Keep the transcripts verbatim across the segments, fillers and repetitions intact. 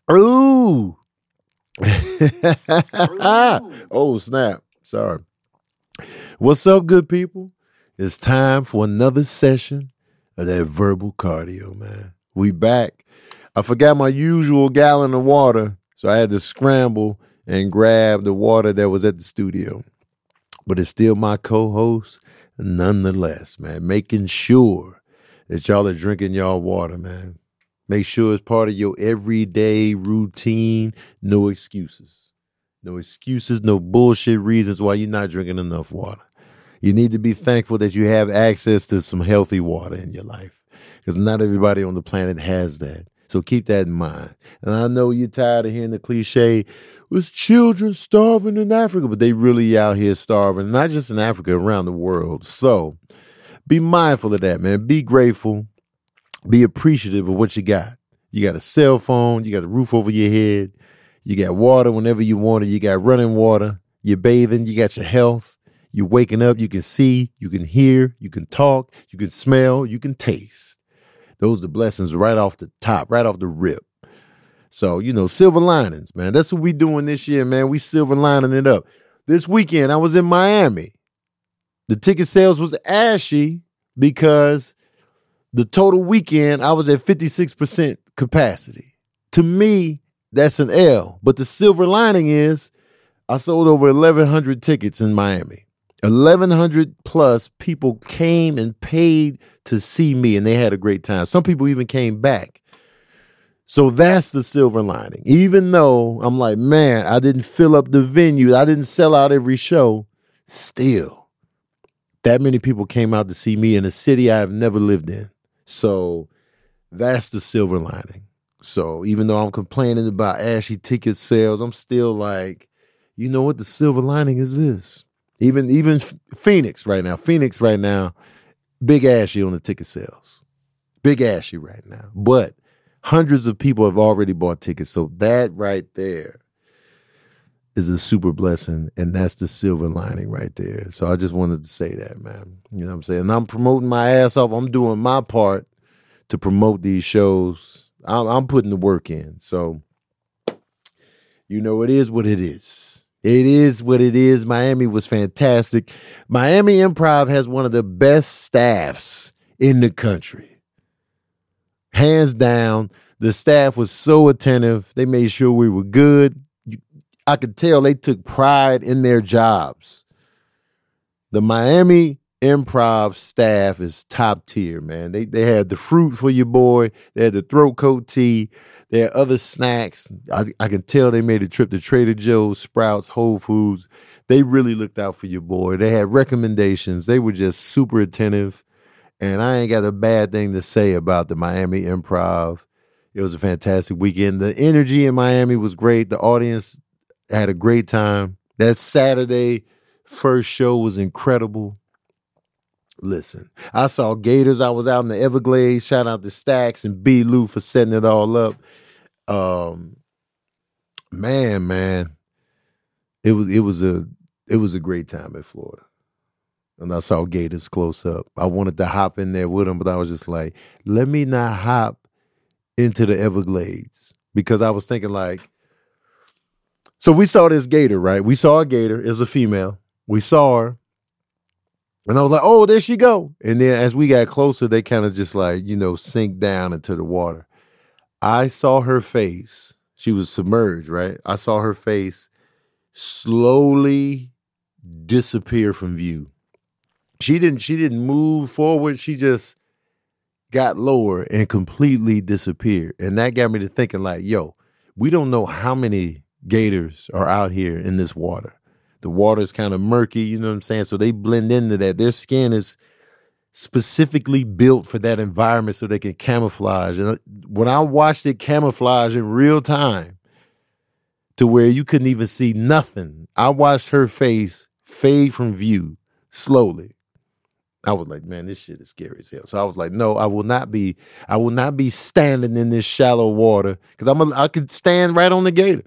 Ooh. Oh, snap. Sorry. What's up, good people? It's time for another session of that verbal cardio, man. We back. I forgot my usual gallon of water, so I had to scramble and grab the water that was at the studio. But it's still my co-host, nonetheless, man, making sure that y'all are drinking y'all water, man. Make sure it's part of your everyday routine. No excuses. No excuses, no bullshit reasons why you're not drinking enough water. You need to be thankful that you have access to some healthy water in your life, because not everybody on the planet has that. So keep that in mind. And I know you're tired of hearing the cliche, was children starving in Africa, but they really out here starving, not just in Africa, around the world. So be mindful of that, man. Be grateful. Be appreciative of what you got. You got a cell phone. You got a roof over your head. You got water whenever you want it. You got running water. You're bathing. You got your health. You're waking up. You can see. You can hear. You can talk. You can smell. You can taste. Those are the blessings right off the top, right off the rip. So, you know, silver linings, man. That's what we doing this year, man. We silver lining it up. This weekend, I was in Miami. The ticket sales was ashy because the total weekend, I was at fifty-six percent capacity. To me, that's an L. But the silver lining is I sold over eleven hundred tickets in Miami. eleven hundred plus people came and paid to see me, and they had a great time. Some people even came back. So that's the silver lining. Even though I'm like, man, I didn't fill up the venue. I didn't sell out every show. Still, that many people came out to see me in a city I have never lived in. So that's the silver lining. So even though I'm complaining about ashy ticket sales, I'm still like, you know what? The silver lining is this. Even even Phoenix right now, Phoenix right now, big ashy on the ticket sales. Big ashy right now. But hundreds of people have already bought tickets. So that right there is a super blessing. And that's the silver lining right there. So I just wanted to say that, man. You know what I'm saying? And I'm promoting my ass off. I'm doing my part to promote these shows. I'm, I'm putting the work in. So, you know, it is what it is. It is what it is. Miami was fantastic. Miami Improv has one of the best staffs in the country. Hands down, the staff was so attentive. They made sure we were good. I could tell they took pride in their jobs. The Miami Improv staff is top tier, man. They they had the fruit for your boy. They had the throat coat tea. They had other snacks. I, I can tell they made a trip to Trader Joe's, Sprouts, Whole Foods. They really looked out for your boy. They had recommendations. They were just super attentive. And I ain't got a bad thing to say about the Miami Improv. It was a fantastic weekend. The energy in Miami was great. The audience had a great time. That Saturday first show was incredible. Listen, I saw Gators. I was out in the Everglades. Shout out to Stacks and B. Lou for setting it all up. Um, man, man, it was it was a it was a great time in Florida. And I saw Gators close up. I wanted to hop in there with them, but I was just like, let me not hop into the Everglades, because I was thinking like, so we saw this gator, right? We saw a gator. It was a female. We saw her. And I was like, oh, there she go. And then as we got closer, they kind of just like, you know, sink down into the water. I saw her face. She was submerged, right? I saw her face slowly disappear from view. She didn't, she didn't move forward. She just got lower and completely disappeared. And that got me to thinking like, yo, we don't know how many gators are out here in this water. The water is kind of murky, you know what I'm saying? So they blend into that. Their skin is specifically built for that environment so they can camouflage. And when I watched it camouflage in real time to where you couldn't even see nothing, I watched her face fade from view slowly. I was like, man, this shit is scary as hell. So I was like, no, I will not be, I will not be standing in this shallow water, because I'm a, I could stand right on the gator.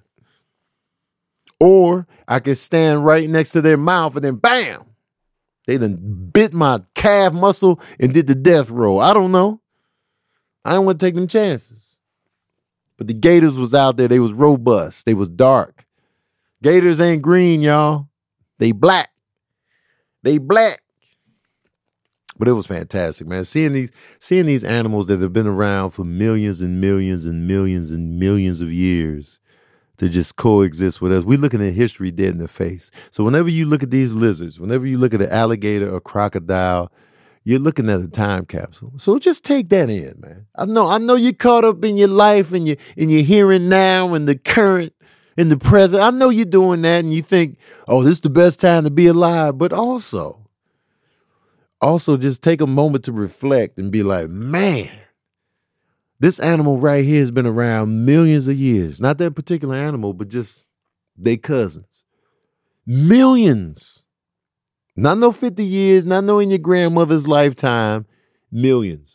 Or I could stand right next to their mouth and then bam, they done bit my calf muscle and did the death roll. I don't know. I don't want to take them chances. But the gators was out there. They was robust. They was dark. Gators ain't green, y'all. They black. They black. But it was fantastic, man. Seeing these, seeing these animals that have been around for millions and millions and millions and millions of years to just coexist with us. We're looking at history dead in the face. So whenever you look at these lizards, whenever you look at an alligator or crocodile, you're looking at a time capsule. So just take that in, man. I know, I know you're caught up in your life and you in your here and now and the current and the present. I know you're doing that and you think, oh, this is the best time to be alive. But also, also just take a moment to reflect and be like, man, this animal right here has been around millions of years. Not that particular animal, but just they cousins. Millions. Not no fifty years, not no in your grandmother's lifetime. Millions.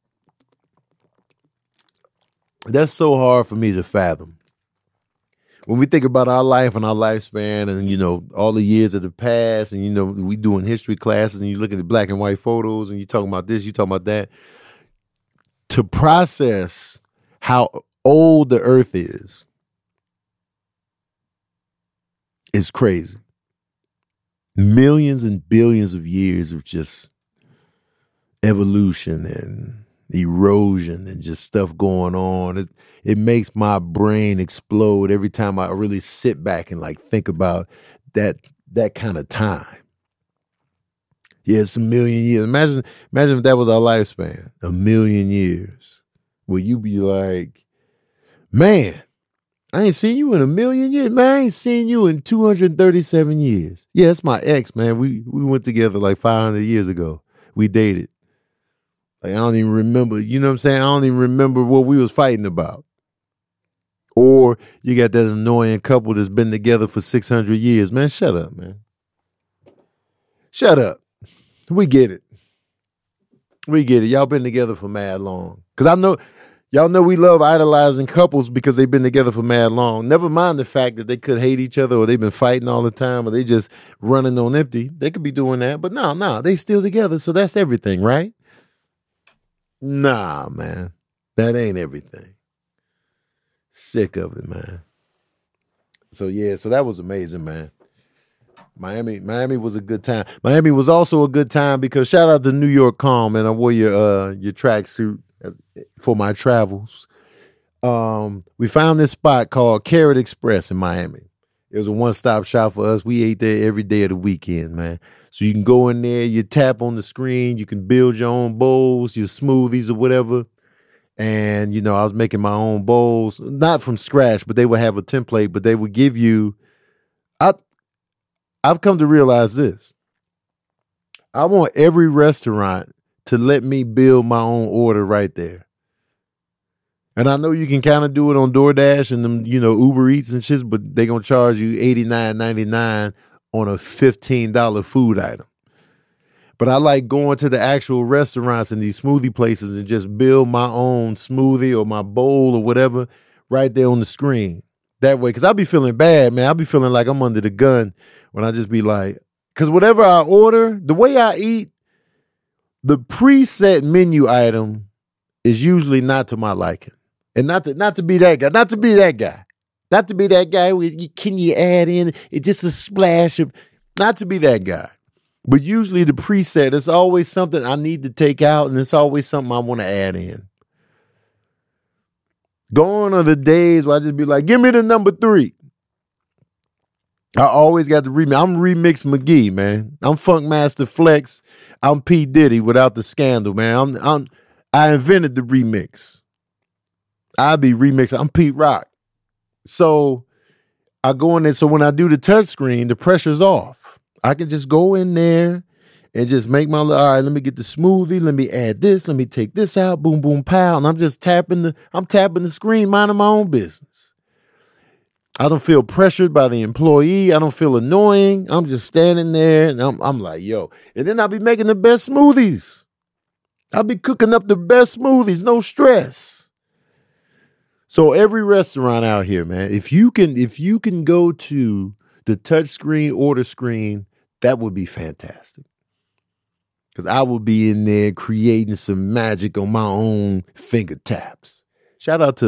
That's so hard for me to fathom. When we think about our life and our lifespan and, you know, all the years that have passed and, you know, we doing history classes and you look at the black and white photos and you talking about this, you talking about that. To process how old the earth is, is crazy. Millions and billions of years of just evolution and erosion and just stuff going on. It, it makes my brain explode every time I really sit back and like think about that that kind of time. Yeah, it's a million years. Imagine, imagine if that was our lifespan, a million years. Where you be like, man, I ain't seen you in a million years. Man, I ain't seen you in two hundred thirty-seven years. Yeah, that's my ex, man. We we went together like five hundred years ago. We dated. Like, I don't even remember, you know what I'm saying? I don't even remember what we was fighting about. Or you got that annoying couple that's been together for six hundred years. Man, shut up, man. Shut up. We get it. We get it. Y'all been together for mad long. Because I know, y'all know we love idolizing couples because they've been together for mad long. Never mind the fact that they could hate each other or they've been fighting all the time or they just running on empty. They could be doing that. But no, no, they still together. So that's everything, right? Nah, man. That ain't everything. Sick of it, man. So yeah, so that was amazing, man. Miami, Miami was a good time. Miami was also a good time because shout out to New York Calm, man. I wore your uh your tracksuit for my travels. Um, we found this spot called Carrot Express in Miami. It was a one-stop shop for us. We ate there every day of the weekend, man. So you can go in there, you tap on the screen, you can build your own bowls, your smoothies or whatever. And, you know, I was making my own bowls, not from scratch, but they would have a template, but they would give you, I, I've come to realize this. I want every restaurant to let me build my own order right there. And I know you can kind of do it on DoorDash and them, you know, Uber Eats and shit, but they're going to charge you eighty-nine ninety-nine on a fifteen dollars food item. But I like going to the actual restaurants and these smoothie places and just build my own smoothie or my bowl or whatever right there on the screen. That way, because I'll be feeling bad, man. I'll be feeling like I'm under the gun when I just be like, because whatever I order, the way I eat, the preset menu item is usually not to my liking. And not to not to be that guy, not to be that guy. Not to be that guy with, can you add in it just a splash of, not to be that guy. But usually the preset, it's always something I need to take out and it's always something I want to add in. Gone are the days where I just be like, give me the number three. I always got to remix. I'm Remix McGee, man. I'm Funkmaster Flex. I'm P. Diddy without the scandal, man. I'm, I'm I invented the remix. I be remixing. I'm Pete Rock. So I go in there. So when I do the touch screen, the pressure's off. I can just go in there and just make my, all right, let me get the smoothie. Let me add this. Let me take this out. Boom, boom, pow. And I'm just tapping the, I'm tapping the screen, minding my own business. I don't feel pressured by the employee. I don't feel annoying. I'm just standing there and I'm, I'm like, yo. And then I'll be making the best smoothies. I'll be cooking up the best smoothies. No stress. So every restaurant out here, man, if you can, if you can go to the touch screen order screen, that would be fantastic. Because I will be in there creating some magic on my own finger taps. Shout out to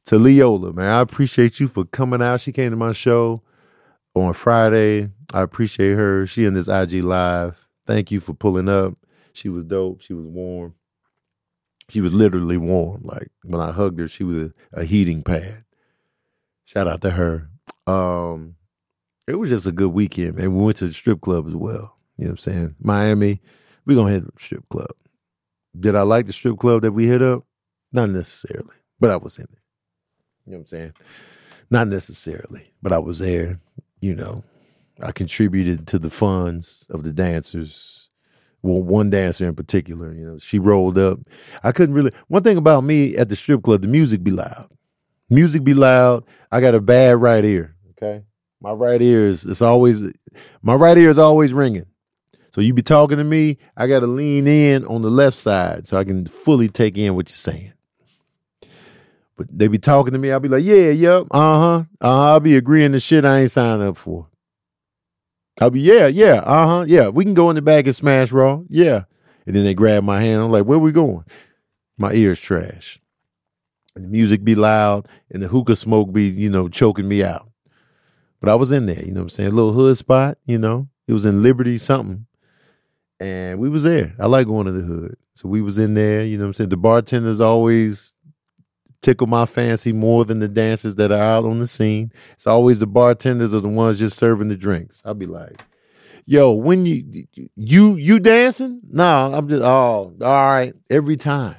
to Leola, man, I appreciate you for coming out. She came to my show on Friday. I appreciate her. She in this I G Live. Thank you for pulling up. She was dope. She was warm. She was literally warm. Like when I hugged her, she was a, a heating pad. Shout out to her. Um, it was just a good weekend, man. We went to the strip club as well. You know what I'm saying? Miami, we gonna hit the strip club. Did I like the strip club that we hit up? Not necessarily, but I was in it. You know what I'm saying? Not necessarily, but I was there. You know, I contributed to the funds of the dancers. Well, one dancer in particular, you know, she rolled up. I couldn't really, one thing about me at the strip club, the music be loud. Music be loud. I got a bad right ear, okay? My right ear is, it's always, my right ear is always ringing. So you be talking to me, I got to lean in on the left side so I can fully take in what you're saying. But they be talking to me, I'll be like, yeah, yep, uh-huh. Uh-huh. I'll be agreeing to shit I ain't signed up for. I'll be, yeah, yeah, uh-huh, yeah. We can go in the back and smash raw, yeah. And then they grab my hand. I'm like, where we going? My ear's trash. And the music be loud and the hookah smoke be, you know, choking me out. But I was in there, you know what I'm saying? A little hood spot, you know. It was in Liberty something. And we was there. I like going to the hood. So we was in there, you know what I'm saying? The bartenders always tickle my fancy more than the dancers that are out on the scene. It's always the bartenders are the ones just serving the drinks. I'll be like, yo, when you, you, you dancing? No, I'm just, oh, all right. Every time.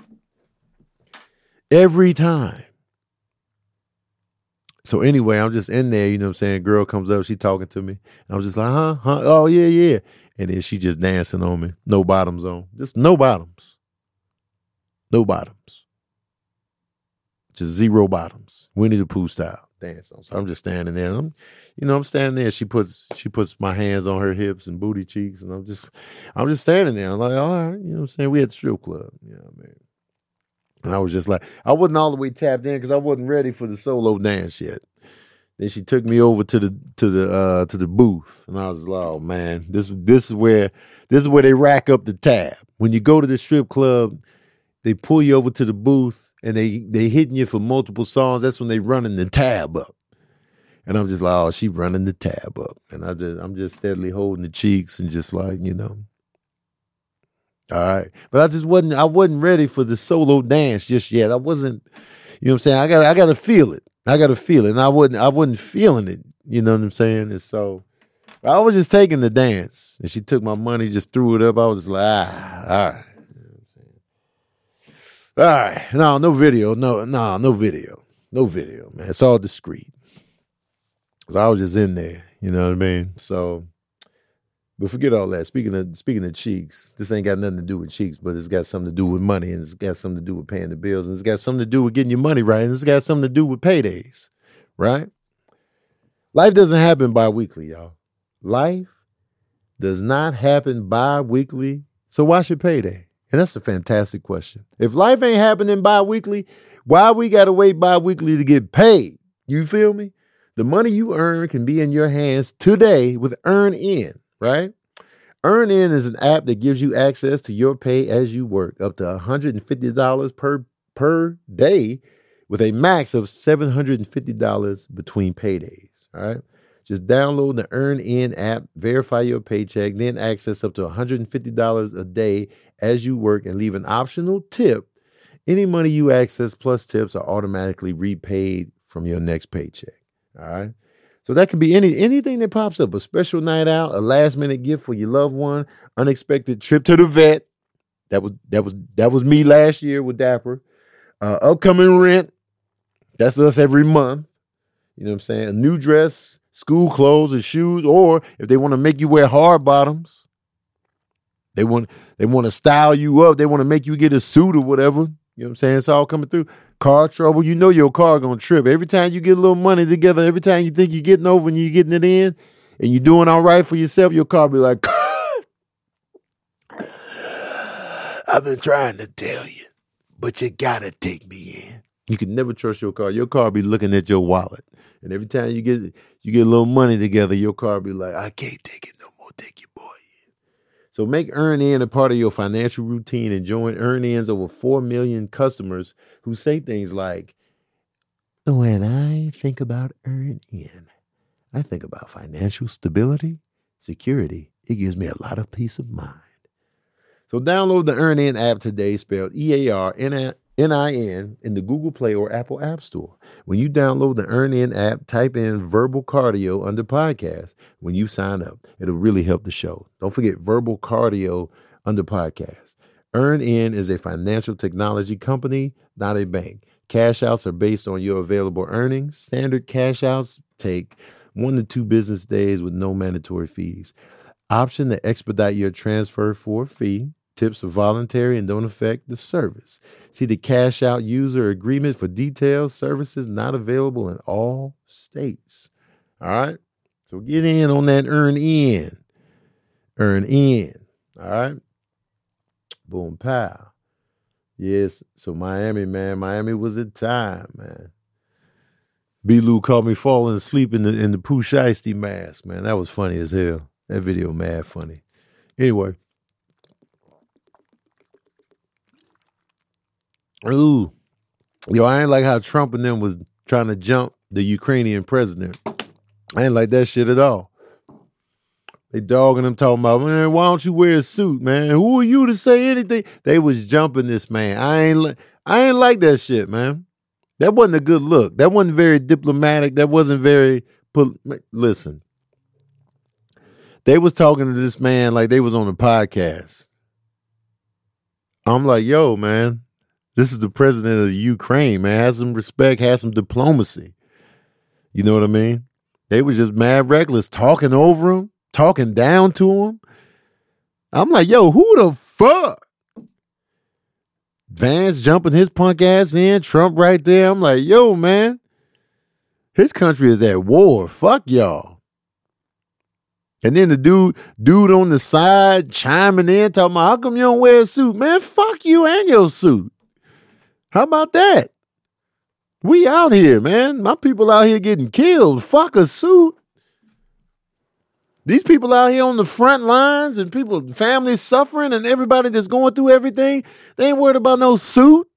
Every time. So anyway, I'm just in there, you know what I'm saying? Girl comes up, she talking to me. I was just like, huh? Huh? Oh, yeah, yeah. And then she just dancing on me. No bottoms on. Just no bottoms. No bottoms. Just zero bottoms. Winnie the Pooh style dance on. So I'm just standing there. And I'm, you know, I'm standing there. She puts she puts my hands on her hips and booty cheeks. And I'm just I'm just standing there. I'm like, all right, you know what I'm saying? We at the strip club. You know what I mean? And I was just like, I wasn't all the way tapped in because I wasn't ready for the solo dance yet. Then she took me over to the to the uh, to the booth, and I was like, "Oh man, this this is where this is where they rack up the tab. When you go to the strip club, they pull you over to the booth, and they they hitting you for multiple songs. That's when they running the tab up." And I'm just like, "Oh, she running the tab up," and I just I'm just steadily holding the cheeks and just like, you know, all right. But I just wasn't I wasn't ready for the solo dance just yet. I wasn't, you know what I'm saying? I got I got to feel it. I got to feel it, and I wasn't, I wasn't feeling it. You know what I'm saying? And so I was just taking the dance, and she took my money, just threw it up. I was just like, ah, all right. You know what I'm saying? All right. No, no video. No, no, no video. No video, man. It's all discreet. So I was just in there. You know what I mean? So, but forget all that. Speaking of speaking of cheeks, this ain't got nothing to do with cheeks, but it's got something to do with money, and it's got something to do with paying the bills, and it's got something to do with getting your money right, and it's got something to do with paydays, right? Life doesn't happen bi-weekly, y'all. Life does not happen bi-weekly, so why should payday? And that's a fantastic question. If life ain't happening bi-weekly, why we got to wait bi-weekly to get paid? You feel me? The money you earn can be in your hands today with EarnIn. Right? EarnIn is an app that gives you access to your pay as you work, up to one hundred fifty dollars per per day, with a max of seven hundred fifty dollars between paydays. All right. Just download the EarnIn app, verify your paycheck, then access up to one hundred fifty dollars a day as you work, and leave an optional tip. Any money you access plus tips are automatically repaid from your next paycheck. All right. So that could be any anything that pops up, a special night out, a last minute gift for your loved one, unexpected trip to the vet. That was that was that was me last year with Dapper. Uh, upcoming rent. That's us every month. You know what I'm saying? A new dress, school clothes, and shoes, or if they want to make you wear hard bottoms, they want they want to style you up. They want to make you get a suit or whatever. You know what I'm saying? It's all coming through. Car trouble, you know your car gonna trip. Every time you get a little money together, every time you think you're getting over and you're getting it in, and you're doing all right for yourself, your car be like, I've been trying to tell you, but you gotta take me in. You can never trust your car. Your car be looking at your wallet. And every time you get you get a little money together, your car be like, I can't take it no more. Take your boy in. So make EarnIn a part of your financial routine and join EarnIn's over four million customers who say things like, When I think about EarnIn, I think about financial stability, security. It gives me a lot of peace of mind. So download the EarnIn app today, spelled E A R N I N, in the Google Play or Apple App Store. When you download the EarnIn app, type in Verbal Cardio under podcast when you sign up. It'll really help the show. Don't forget Verbal Cardio under podcast. EarnIn is a financial technology company, not a bank. Cash outs are based on your available earnings. Standard cash outs take one to two business days with no mandatory fees. Option to expedite your transfer for a fee. Tips are voluntary and don't affect the service. See the cash out user agreement for details. Services not available in all states. All right. So get in on that EarnIn. EarnIn. All right. Boom, pow. Yes. So Miami, man. Miami was a time, man. B. Lou caught me falling asleep in the in the Pooh Shiesty mask, man. That was funny as hell. That video mad funny. Anyway. Ooh. Yo, I ain't like how Trump and them was trying to jump the Ukrainian president. I ain't like that shit at all. They dogging him, talking about, man, why don't you wear a suit, man? Who are you to say anything? They was jumping this man. I ain't li- I ain't like that shit, man. That wasn't a good look. That wasn't very diplomatic. That wasn't very, pol- listen. They was talking to this man like they was on a podcast. I'm like, yo, man, this is the president of the Ukraine, man. Have some respect, have some diplomacy. You know what I mean? They was just mad reckless, talking over him, talking down to him. I'm like, yo, who the fuck? Vance jumping his punk ass in, Trump right there. I'm like, yo, man, his country is at war. Fuck y'all. And then the dude, dude on the side chiming in, talking about, how come you don't wear a suit? Man, fuck you and your suit. How about that? We out here, man. My people out here getting killed. Fuck a suit. These people out here on the front lines and people, families suffering and everybody that's going through everything, they ain't worried about no suit.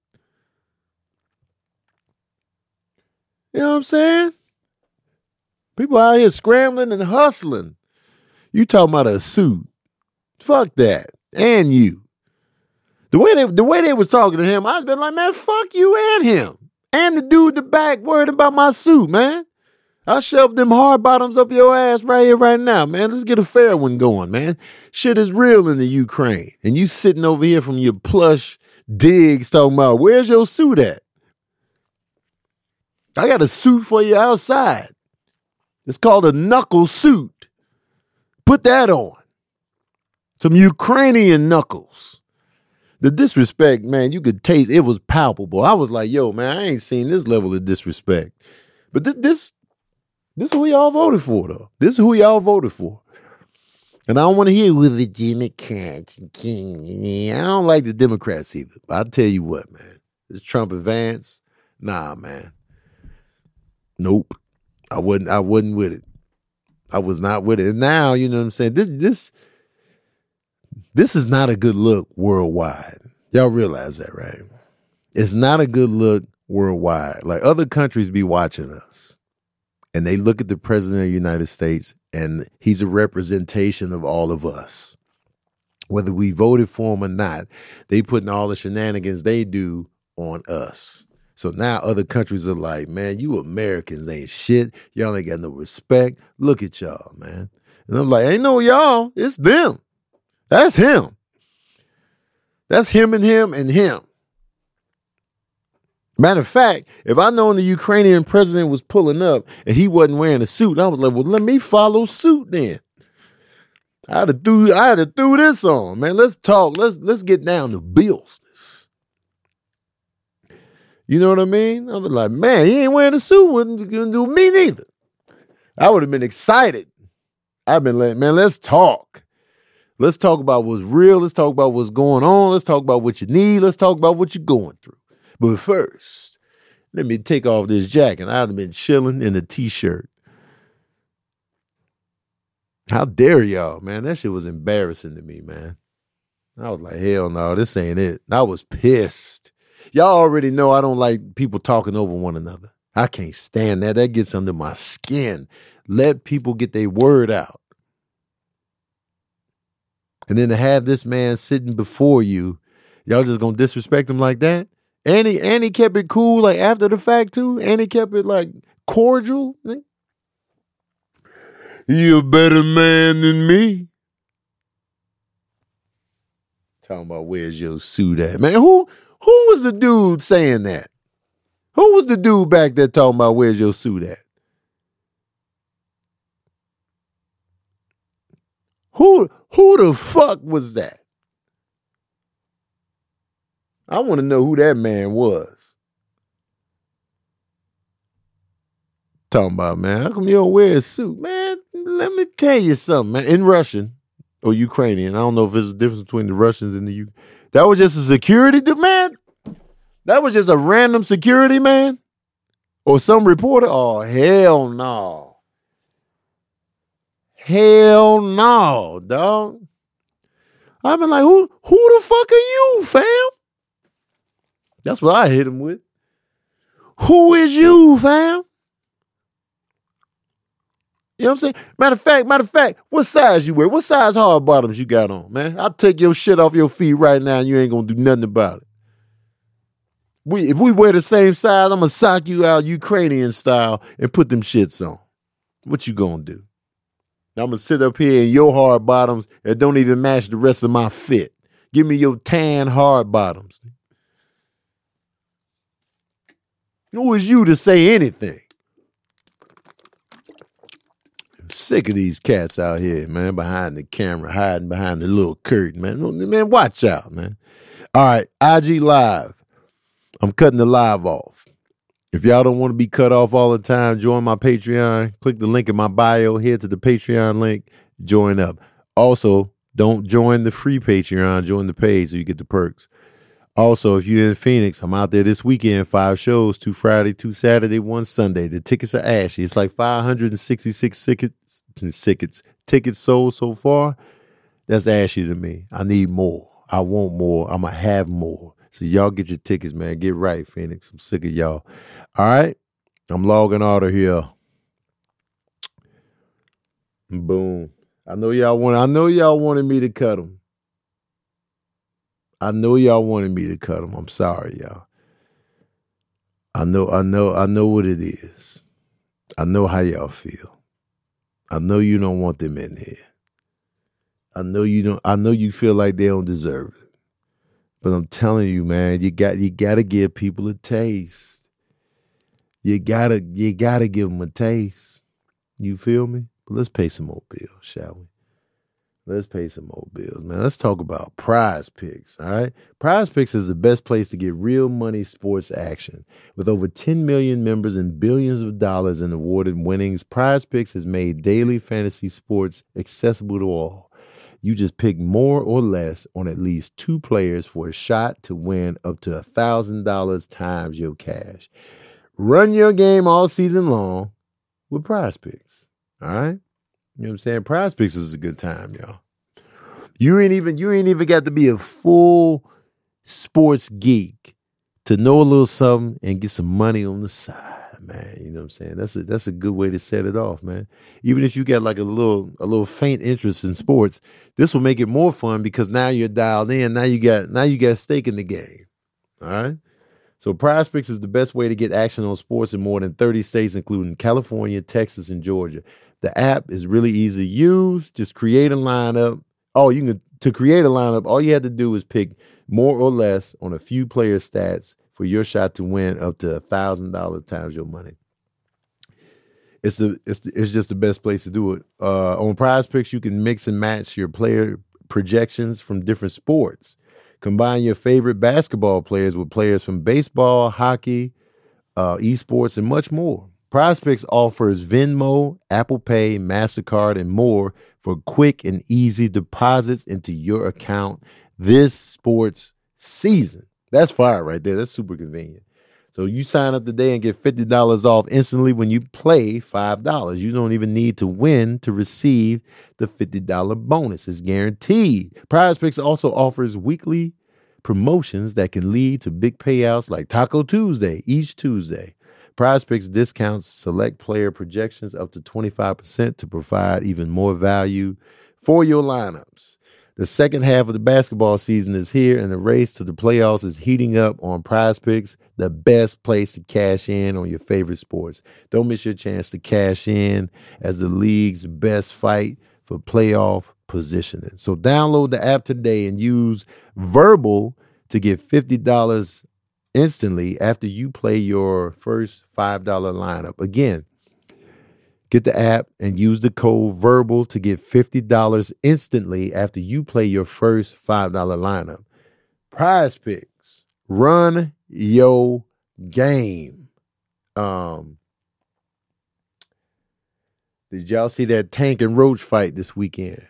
You know what I'm saying? People out here scrambling and hustling. You talking about a suit. Fuck that. And you. The way they the way they was talking to him, I'd been like, man, fuck you and him. And the dude in the back worried about my suit, man. I shoved them hard bottoms up your ass right here, right now, man. Let's get a fair one going, man. Shit is real in the Ukraine. And you sitting over here from your plush digs talking about, where's your suit at? I got a suit for you outside. It's called a knuckle suit. Put that on. Some Ukrainian knuckles. The disrespect, man, you could taste. It was palpable. I was like, yo, man, I ain't seen this level of disrespect. But this, this, this is who y'all voted for, though. This is who y'all voted for. And I don't want to hear with the Democrats. I don't like the Democrats either. But I'll tell you what, man. This Trump advance, nah, man. Nope. I wasn't, I wasn't with it. I was not with it. And now, you know what I'm saying? This, this, this is not a good look worldwide. Y'all realize that, right? It's not a good look worldwide. Like other countries be watching us and they look at the president of the United States and he's a representation of all of us. Whether we voted for him or not, they putting all the shenanigans they do on us. So now other countries are like, man, you Americans ain't shit. Y'all ain't got no respect. Look at y'all, man. And I'm like, ain't no y'all. It's them. That's him. That's him and him and him. Matter of fact, if I known the Ukrainian president was pulling up and he wasn't wearing a suit, I was like, well, let me follow suit then. I had to do, I had to do this on, man. Let's talk. Let's let's get down to business. You know what I mean? I was like, man, he ain't wearing a suit. Wouldn't do me neither. I would have been excited. I've been like, man, let's talk. Let's talk about what's real. Let's talk about what's going on. Let's talk about what you need. Let's talk about what you're going through. But first, let me take off this jacket. I'd have been chilling in a t-shirt. How dare y'all, man? That shit was embarrassing to me, man. I was like, hell no, this ain't it. I was pissed. Y'all already know I don't like people talking over one another. I can't stand that. That gets under my skin. Let people get their word out. And then to have this man sitting before you, y'all just gonna disrespect him like that? And he, and he kept it cool like after the fact too? And he kept it like cordial? You a better man than me. Talking about where's your suit at? Man, who who was the dude saying that? Who was the dude back there talking about where's your suit at? Who who the fuck was that? I want to know who that man was. Talking about, man, how come you don't wear a suit? Man, let me tell you something, man. In Russian or Ukrainian, I don't know if there's a difference between the Russians and the U. That was just a security man? That was just a random security man? Or some reporter? Oh, hell no. Hell no, dog. I've been like, who, who the fuck are you, fam? That's what I hit him with. Who is you, fam? You know what I'm saying? Matter of fact, matter of fact, what size you wear? What size hard bottoms you got on, man? I'll take your shit off your feet right now and you ain't gonna do nothing about it. We, if we wear the same size, I'm gonna sock you out Ukrainian style and put them shits on. What you gonna do? I'm gonna sit up here in your hard bottoms that don't even match the rest of my fit. Give me your tan hard bottoms. Who is you to say anything? Sick of these cats out here, man, behind the camera, hiding behind the little curtain, man. Man, watch out, man. All right, I G Live. I'm cutting the live off. If y'all don't want to be cut off all the time, join my Patreon. Click the link in my bio. Head to the Patreon link. Join up. Also, don't join the free Patreon. Join the paid so you get the perks. Also, if you're in Phoenix, I'm out there this weekend. Five shows, two Friday, two Saturday, one Sunday. The tickets are ashy. It's like five hundred sixty-six tickets. Tickets, tickets sold so far. That's ashy to me. I need more. I want more. I'm going to have more. So y'all get your tickets, man. Get right, Phoenix. I'm sick of y'all. All right. I'm logging order here. Boom. I know y'all want. I know y'all wanted me to cut them. I know y'all wanted me to cut them. I'm sorry, y'all. I know. I know. I know what it is. I know how y'all feel. I know you don't want them in here. I know you don't. I know you feel like they don't deserve it. But I'm telling you, man, you got you got to give people a taste. You gotta you gotta give them a taste. You feel me? But let's pay some more bills, shall we? Let's pay some more bills, man. Let's talk about Prize Picks, all right? Prize Picks is the best place to get real money sports action. With over ten million members and billions of dollars in awarded winnings, Prize Picks has made daily fantasy sports accessible to all. You just pick more or less on at least two players for a shot to win up to one thousand dollars times your cash. Run your game all season long with Prize Picks, all right? You know what I'm saying? Prize Picks is a good time, y'all. You ain't even you ain't even got to be a full sports geek to know a little something and get some money on the side, man. You know what I'm saying? That's a that's a good way to set it off, man. Even if you got like a little a little faint interest in sports, this will make it more fun because now you're dialed in. Now you got now you got stake in the game. All right. So Prize Picks is the best way to get action on sports in more than thirty states, including California, Texas, and Georgia. The app is really easy to use. Just create a lineup. Oh, you can to create a lineup, all you have to do is pick more or less on a few player stats for your shot to win up to a thousand dollars times your money. It's the it's the, it's just the best place to do it. Uh, on Prize Picks, you can mix and match your player projections from different sports. Combine your favorite basketball players with players from baseball, hockey, uh, esports, and much more. Prize Picks offers Venmo, Apple Pay, MasterCard, and more for quick and easy deposits into your account this sports season. That's fire right there. That's super convenient. So you sign up today and get fifty dollars off instantly when you play five dollars. You don't even need to win to receive the fifty dollars bonus. It's guaranteed. Prize Picks also offers weekly promotions that can lead to big payouts like Taco Tuesday each Tuesday. Prize Picks discounts select player projections up to twenty-five percent to provide even more value for your lineups. The second half of the basketball season is here, and the race to the playoffs is heating up on Prize Picks, the best place to cash in on your favorite sports. Don't miss your chance to cash in as the league's best fight for playoff positioning. So download the app today and use Verbal to get fifty dollars instantly after you play your first five dollar lineup. Again, get the app and use the code VERBAL to get fifty dollars instantly after you play your first five dollar lineup. Prize Picks. Run your game. Um, did y'all see that Tank and Roach fight this weekend?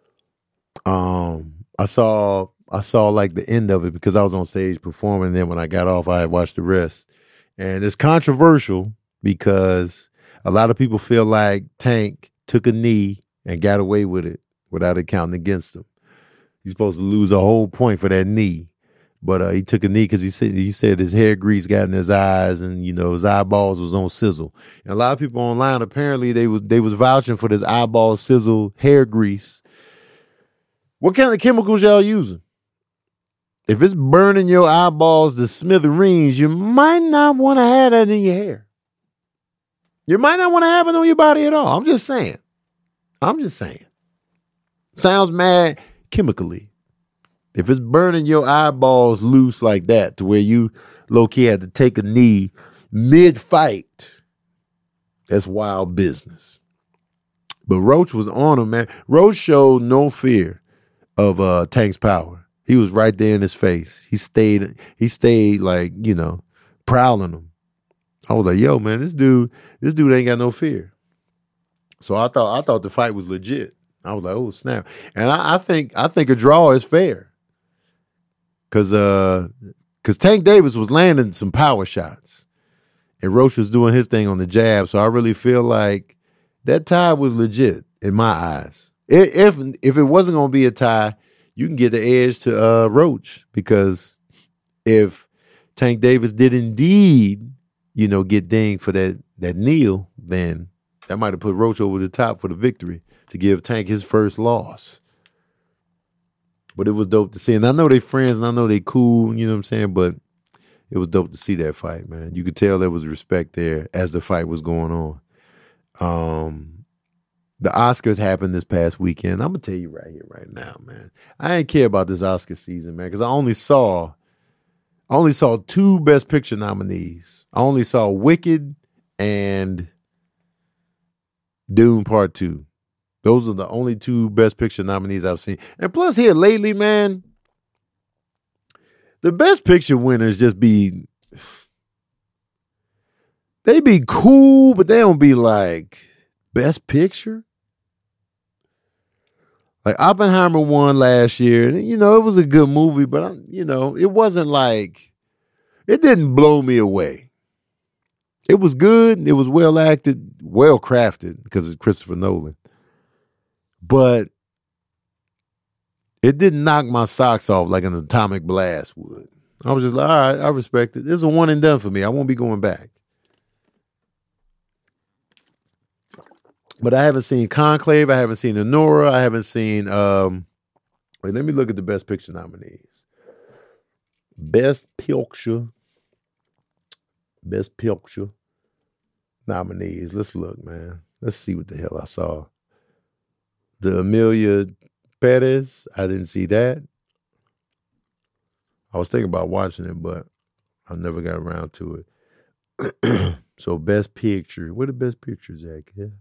Um, I saw I saw like the end of it because I was on stage performing. And then when I got off, I had watched the rest. And it's controversial because a lot of people feel like Tank took a knee and got away with it without it counting against him. He's supposed to lose a whole point for that knee. But uh, he took a knee because he said, he said his hair grease got in his eyes and, you know, his eyeballs was on sizzle. And a lot of people online, apparently they was they was vouching for this eyeball sizzle hair grease. What kind of chemicals y'all using? If it's burning your eyeballs to smithereens, you might not want to have that in your hair. You might not want to have it on your body at all. I'm just saying. I'm just saying. Sounds mad chemically. If it's burning your eyeballs loose like that to where you low-key had to take a knee mid-fight, that's wild business. But Roach was on him, man. Roach showed no fear of uh, Tank's power. He was right there in his face. He stayed, he stayed like, you know, prowling him. I was like, yo, man, this dude, this dude ain't got no fear. So I thought I thought the fight was legit. I was like, oh, snap. And I, I think I think a draw is fair. Cause uh cause Tank Davis was landing some power shots. And Roach was doing his thing on the jab. So I really feel like that tie was legit in my eyes. If if it wasn't gonna be a tie, you can get the edge to uh, Roach, because if Tank Davis did indeed, you know, get dinged for that that kneel, then that might have put Roach over the top for the victory to give Tank his first loss. But it was dope to see. And I know they friends and I know they cool, you know what I'm saying? But it was dope to see that fight, man. You could tell there was respect there as the fight was going on. Um, the Oscars happened this past weekend. I'm going to tell you right here, right now, man. I ain't care about this Oscar season, man, because I only saw I only saw two Best Picture nominees. I only saw Wicked and Dune Part Two. Those are the only two Best Picture nominees I've seen. And plus here lately, man, the Best Picture winners just be, they be cool, but they don't be like Best Picture. Like Oppenheimer won last year. You know, it was a good movie, but, you know, it wasn't like, it didn't blow me away. It was good. It was well acted, well crafted because it's Christopher Nolan. But it didn't knock my socks off like an atomic blast would. I was just like, all right, I respect it. This is a one and done for me. I won't be going back. But I haven't seen Conclave. I haven't seen Anora. I haven't seen, um, wait, let me look at the Best Picture nominees. Best Picture. Best Picture nominees. Let's look, man. Let's see what the hell I saw. The Amelia Perez, I didn't see that. I was thinking about watching it, but I never got around to it. So Best Picture. Where the Best Pictures at, kid?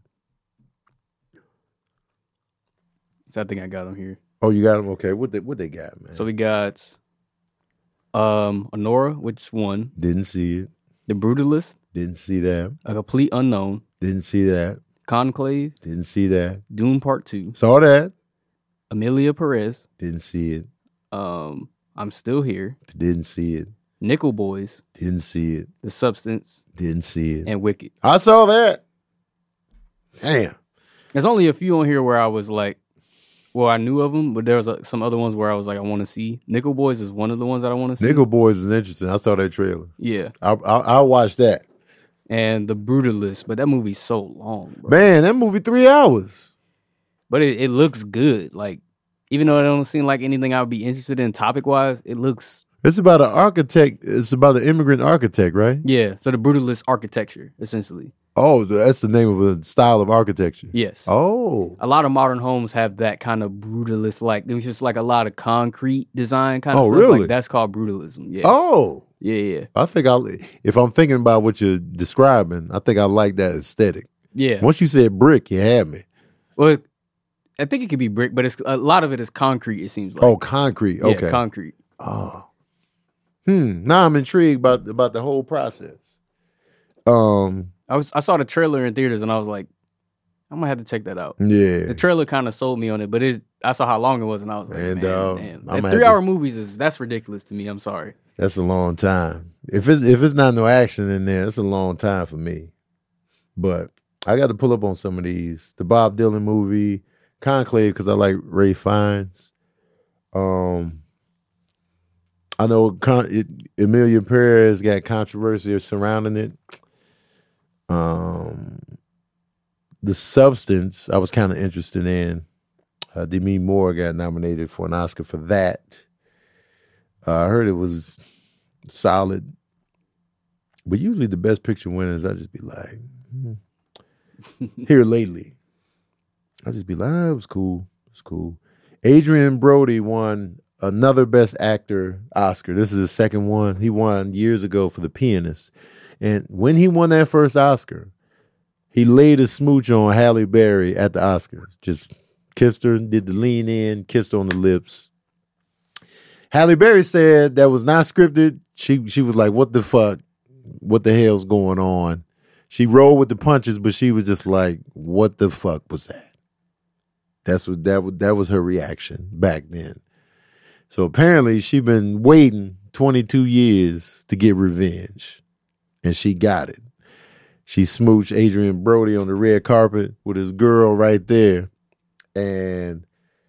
So I think I got them here. Oh, you got them? Okay. What they, what they got, man? So we got um, Anora, which won. Didn't see it. The Brutalist. Didn't see that. A Complete Unknown. Didn't see that. Conclave. Didn't see that. Dune Part Two. Saw that. Amelia Perez. Didn't see it. Um, I'm Still Here. Didn't see it. Nickel Boys. Didn't see it. The Substance. Didn't see it. And Wicked. I saw that. Damn. There's only a few on here where I was like, well, I knew of them, but there was uh, some other ones where I was like, I want to see. Nickel Boys is one of the ones that I want to see. Nickel Boys is interesting. I saw that trailer. Yeah. I I, I watched that. and The Brutalist, but that movie's so long, bro. Man, that movie three hours. But it, it looks good. Like, even though it don't seem like anything I would be interested in topic wise, it looks. It's about an architect. It's about an immigrant architect, right? Yeah. So the Brutalist architecture, essentially. Oh, that's the name of a style of architecture. Yes. Oh. A lot of modern homes have that kind of brutalist, like it was just like a lot of concrete design kind of Oh, stuff. really? Like that's called brutalism. Yeah. Oh. Yeah, yeah. I think I, if I'm thinking about what you're describing, I think I like that aesthetic. Yeah. Once you said brick, you had me. Well, I think it could be brick, but it's a lot of it is concrete. It seems like. Oh, concrete. Okay. Yeah, concrete. Oh. Hmm. Now I'm intrigued about about the whole process. Um. I was I saw the trailer in theaters and I was like, I'm gonna have to check that out. Yeah. The trailer kind of sold me on it, but it, I saw how long it was and I was like, And, man, uh, man. I'ma have three hour to- movies is that's ridiculous to me. I'm sorry. That's a long time. If it's if it's not no action in there, it's a long time for me. But I got to pull up on some of these. The Bob Dylan movie, Conclave, because I like Ray Fiennes. Um, I know Con- it, Emilia Perez got controversy surrounding it. Um, The Substance, I was kind of interested in. Uh, Demi Moore got nominated for an Oscar for that. Uh, I heard it was solid. But usually the best picture winners, I just be like, hmm. Here lately, I just be like, ah, it was cool. It was cool. Adrian Brody won another Best Actor Oscar. This is his second one. He won years ago for The Pianist. And when he won that first Oscar, he laid a smooch on Halle Berry at the Oscars. Just kissed her, did the lean in, kissed her on the lips. Halle Berry said that was not scripted. She she was like, what the fuck? What the hell's going on? She rolled with the punches, but she was just like, what the fuck was that? That's what that was, that was her reaction back then. So apparently she been waiting twenty-two years to get revenge. And she got it. She smooched Adrian Brody on the red carpet with his girl right there. And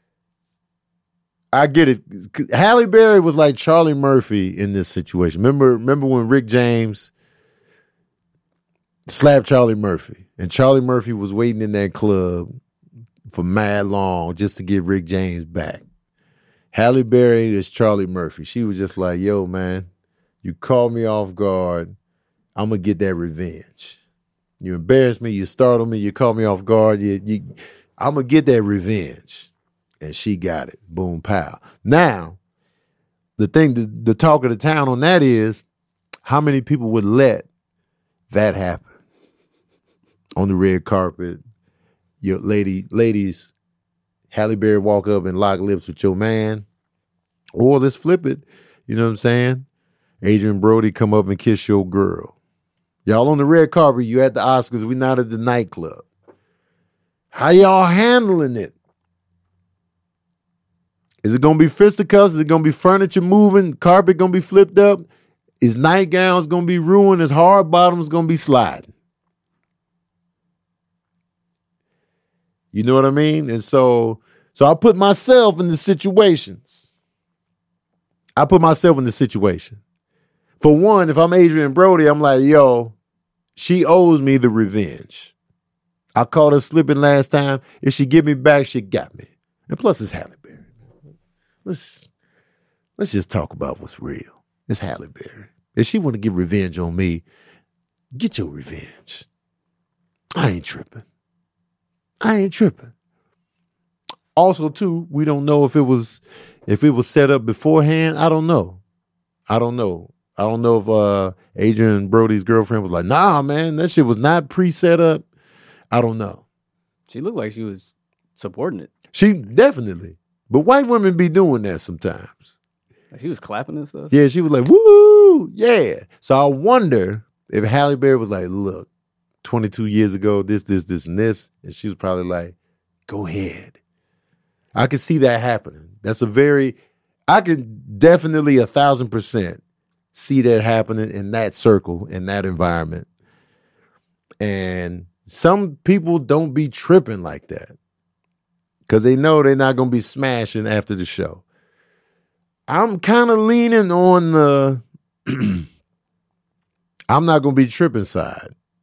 I get it. Halle Berry was like Charlie Murphy in this situation. Remember, remember when Rick James slapped Charlie Murphy? And Charlie Murphy was waiting in that club for mad long just to get Rick James back. Halle Berry is Charlie Murphy. She was just like, yo, man, you caught me off guard. I'm going to get that revenge. You embarrassed me. You startled me. You caught me off guard. You, you, I'm going to get that revenge. And she got it. Boom, pow. Now, the thing, the, the talk of the town on that is how many people would let that happen on the red carpet? Your lady, ladies, Halle Berry walk up and lock lips with your man. Or let's flip it. You know what I'm saying? Adrian Brody come up and kiss your girl. Y'all on the red carpet, you at the Oscars, we not at the nightclub. How y'all handling it? Is it going to be fisticuffs? Is it going to be furniture moving? Carpet going to be flipped up? Is nightgowns going to be ruined? Is hard bottoms going to be sliding? You know what I mean? And so, so I put myself in the situations. I put myself in the situation. For one, if I'm Adrian Brody, I'm like, yo, she owes me the revenge. I caught her slipping last time. If she give me back, she got me. And plus, it's Halle Berry. Let's let's just talk about what's real. It's Halle Berry. If she want to get revenge on me, get your revenge. I ain't tripping. I ain't tripping. Also, too, we don't know if it was if it was set up beforehand. I don't know. I don't know. I don't know if uh, Adrian Brody's girlfriend was like, nah, man, that shit was not pre-set up. I don't know. She looked like she was supporting it. She definitely. But white women be doing that sometimes. Like she was clapping and stuff. Yeah, she was like, woo, yeah. So I wonder if Halle Berry was like, look, twenty-two years ago, this, this, this, and this. And she was probably like, go ahead. I could see that happening. That's a very, I could definitely a thousand percent see that happening in that circle, in that environment. And some people don't be tripping like that because they know they're not going to be smashing after the show. I'm kind of leaning on the I'm not going to be tripping side.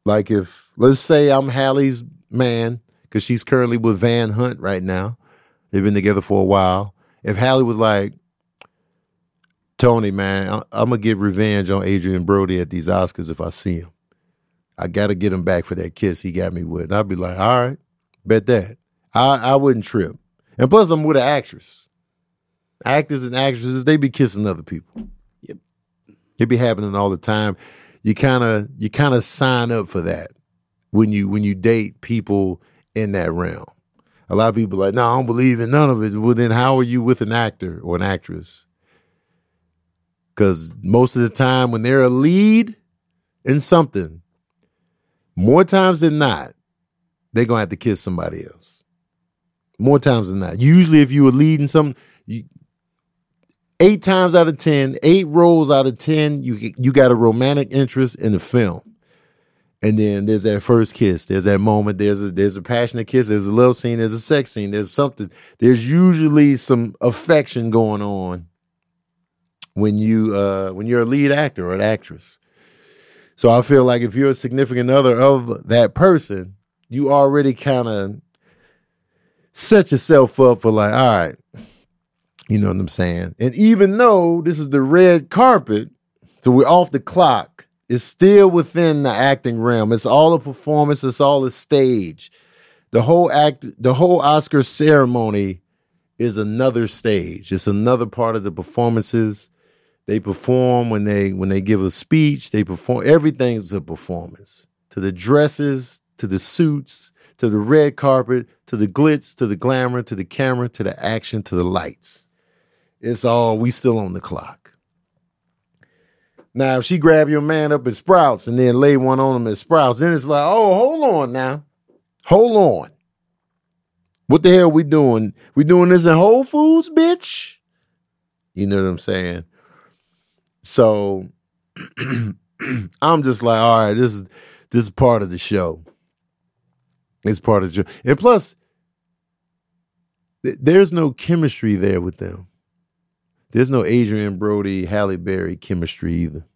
Like if, let's say I'm Hallie's man, because she's currently with Van Hunt right now. They've been together for a while. If Hallie was like, Tony, man, I- I'm going to get revenge on Adrian Brody at these Oscars if I see him. I got to get him back for that kiss he got me with. And I'd be like, all right, bet that. I, I wouldn't trip. And plus, I'm with an actress. Actors and actresses, they be kissing other people. Yep. It be happening all the time. You kind of you kind of sign up for that when you when you date people in that realm. A lot of people are like, no, I don't believe in none of it. Well, then how are you with an actor or an actress? Because most of the time when they're a lead in something, more times than not, they're going to have to kiss somebody else. More times than not. Usually if you were leading something, you, eight times out of ten, eight roles out of ten, you you got a romantic interest in the film. And then there's that first kiss. There's that moment. There's a, there's a passionate kiss. There's a love scene. There's a sex scene. There's something. There's usually some affection going on when you uh, when you're a lead actor or an actress. So I feel like if you're a significant other of that person, you already kind of set yourself up for like, all right, you know what I'm saying? And even though this is the red carpet, so we're off the clock, it's still within the acting realm. It's all a performance. It's all a stage. The whole act, the whole Oscar ceremony is another stage. It's another part of the performances. They perform when they when they give a speech. They perform. Everything's a performance. To the dresses, to the suits, to the red carpet, to the glitz, to the glamour, to the camera, to the action, to the lights. It's all, we still on the clock. Now, if she grab your man up at Sprouts and then lay one on him at Sprouts, then it's like, oh, hold on now. Hold on. What the hell we doing? We doing this in Whole Foods, bitch? You know what I'm saying? So I'm just like, all right, this is this is part of the show. It's part of the show. And plus, th- there's no chemistry there with them. There's no Adrian Brody, Halle Berry chemistry either.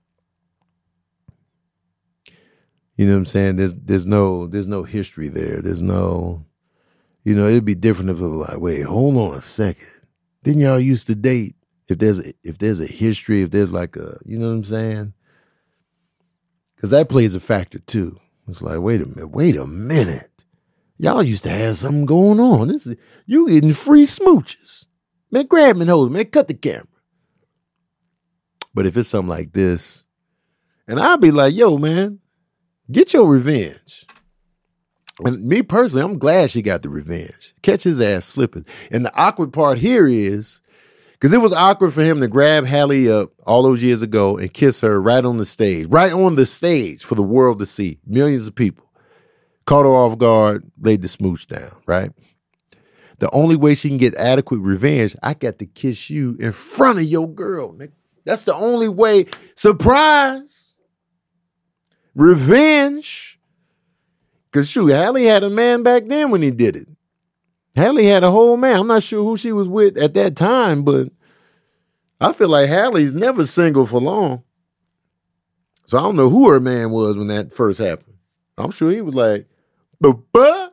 You know what I'm saying? There's there's no there's no history there. There's no, you know, it'd be different if it was like, wait, hold on a second. Didn't y'all used to date? If there's a, if there's a history, if there's like a, you know what I'm saying? Because that plays a factor too. It's like, wait a minute, wait a minute. Y'all used to have something going on. This is, you getting free smooches. Man, grab me and hold it. Man, cut the camera. But if it's something like this, and I'll be like, yo, man, get your revenge. And me personally, I'm glad she got the revenge. Catch his ass slipping. And the awkward part here is, because it was awkward for him to grab Halle up all those years ago and kiss her right on the stage, right on the stage for the world to see. Millions of people. Caught her off guard, laid the smooch down, right? The only way she can get adequate revenge, I got to kiss you in front of your girl, nigga. That's the only way. Surprise. Revenge. Because, shoot, Halle had a man back then when he did it. Halle had a whole man. I'm not sure who she was with at that time, but I feel like Halle's never single for long. So I don't know who her man was when that first happened. I'm sure he was like, but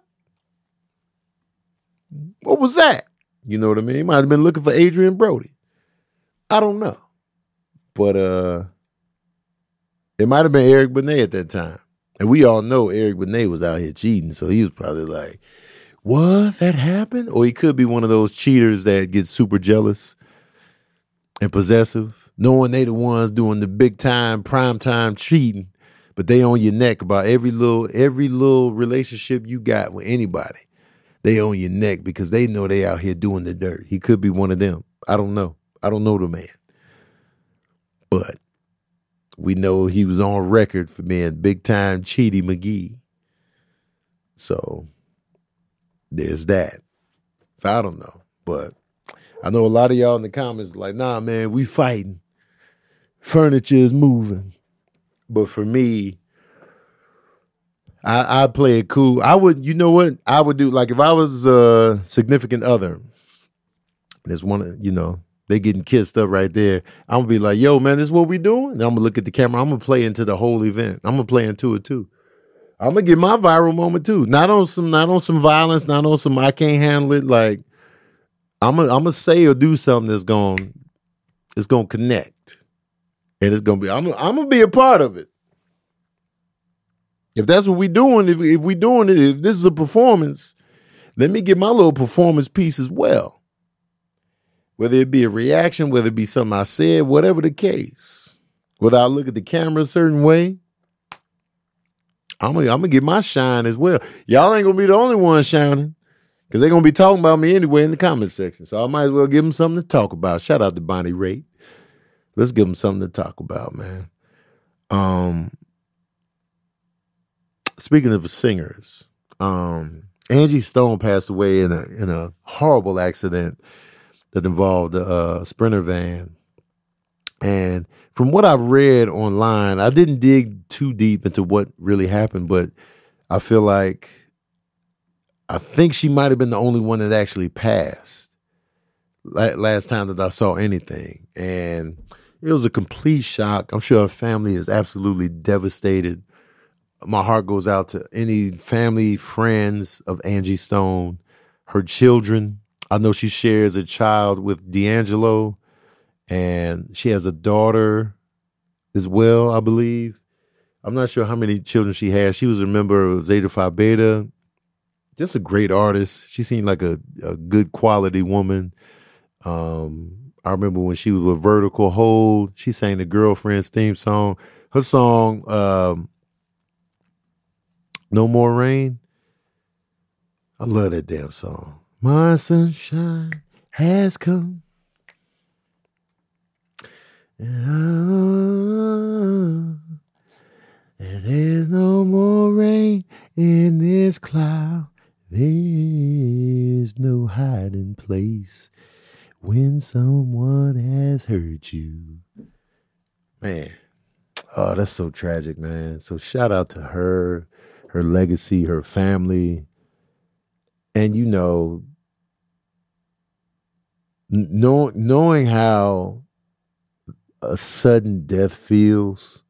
what was that? You know what I mean? He might have been looking for Adrian Brody. I don't know. But uh, it might have been Eric Benet at that time. And we all know Eric Benet was out here cheating. So he was probably like, what? That happened? Or he could be one of those cheaters that gets super jealous and possessive, knowing they the ones doing the big time, prime time cheating, but they on your neck about every little, every little relationship you got with anybody. They on your neck because they know they out here doing the dirt. He could be one of them. I don't know. I don't know the man. But we know he was on record for being big time Cheaty McGee. So there's that. So I don't know. But I know a lot of y'all in the comments like, nah, man, we fighting. Furniture is moving. But for me, I, I play it cool. I would, you know what? I would do, like if I was a significant other, there's one, of, you know, they getting kissed up right there. I'm going to be like, yo, man, this is what we doing? And I'm going to look at the camera. I'm going to play into the whole event. I'm going to play into it too. I'm gonna get my viral moment too. Not on some, not on some violence, not on some I can't handle it. Like I'm gonna, I'm gonna say or do something that's going, it's gonna connect, and it's gonna be. I'm, I'm gonna be a part of it. If that's what we doing, if if we doing it, if this is a performance, let me get my little performance piece as well. Whether it be a reaction, whether it be something I said, whatever the case. Whether I look at the camera a certain way. I'm gonna, I'm gonna get my shine as well. Y'all ain't gonna be the only one shining because they're gonna be talking about me anyway in the comment section. So I might as well give them something to talk about. Shout out to Bonnie Raitt. Let's give them something to talk about, man. Um, speaking of singers, um, Angie Stone passed away in a in a horrible accident that involved a, a Sprinter van. And from what I've read online, I didn't dig too deep into what really happened, but I feel like I think she might have been the only one that actually passed last time that I saw anything. And it was a complete shock. I'm sure her family is absolutely devastated. My heart goes out to any family, friends of Angie Stone, her children. I know she shares a child with D'Angelo. And she has a daughter as well, I believe. I'm not sure how many children she has. She was a member of Zeta Phi Beta. Just a great artist. She seemed like a, a good quality woman. Um, I remember when she was with Vertical Hold, she sang the Girlfriend's theme song. Her song, um, No More Rain. I love that damn song. My sunshine has come. And there's no more rain in this cloud. There's no hiding place when someone has hurt you. Man, oh, that's so tragic, man. So shout out to her, her legacy, her family. And, you know, know, knowing how a sudden death feels,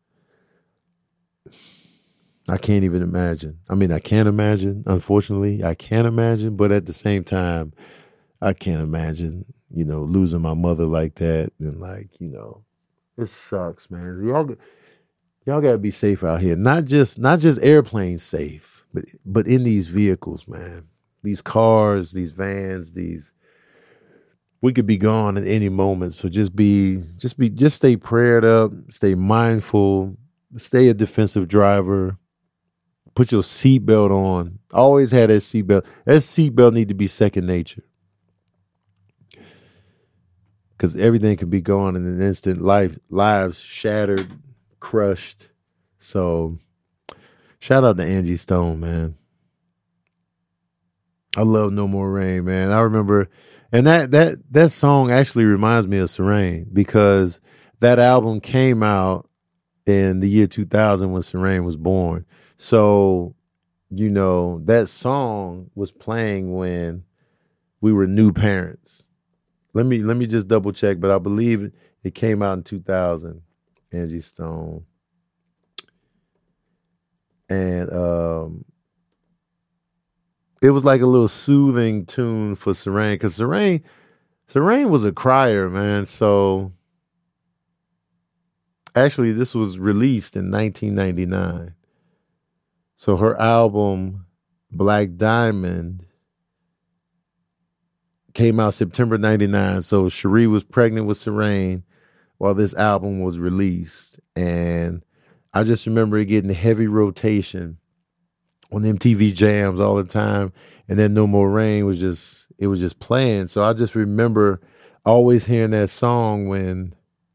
I can't even imagine. I mean, I can't imagine. Unfortunately, I can't imagine. But at the same time, I can't imagine, you know, losing my mother like that. And like, you know, it sucks, man. Y'all, y'all gotta be safe out here. Not just, not just airplane safe, but but in these vehicles, man. These cars, these vans, these. We could be gone at any moment. So just be, just be, just stay prayed up, stay mindful, stay a defensive driver, put your seatbelt on. Always have that seatbelt. That seatbelt need to be second nature. Because everything can be gone in an instant. Life, lives shattered, crushed. So shout out to Angie Stone, man. I love No More Rain, man. I remember. And that that that song actually reminds me of Serene because that album came out in the year two thousand when Serene was born. So, you know, that song was playing when we were new parents. Let me let me just double check, but I believe it came out in two thousand, Angie Stone. And um it was like a little soothing tune for Serene because Serene, Serene was a crier, man. So actually, this was released in nineteen ninety-nine. So her album, Black Diamond, came out September ninety-nine. So Cherie was pregnant with Serene while this album was released. And I just remember it getting heavy rotation on M T V Jams all the time. And then No More Rain was just, it was just playing. So I just remember always hearing that song when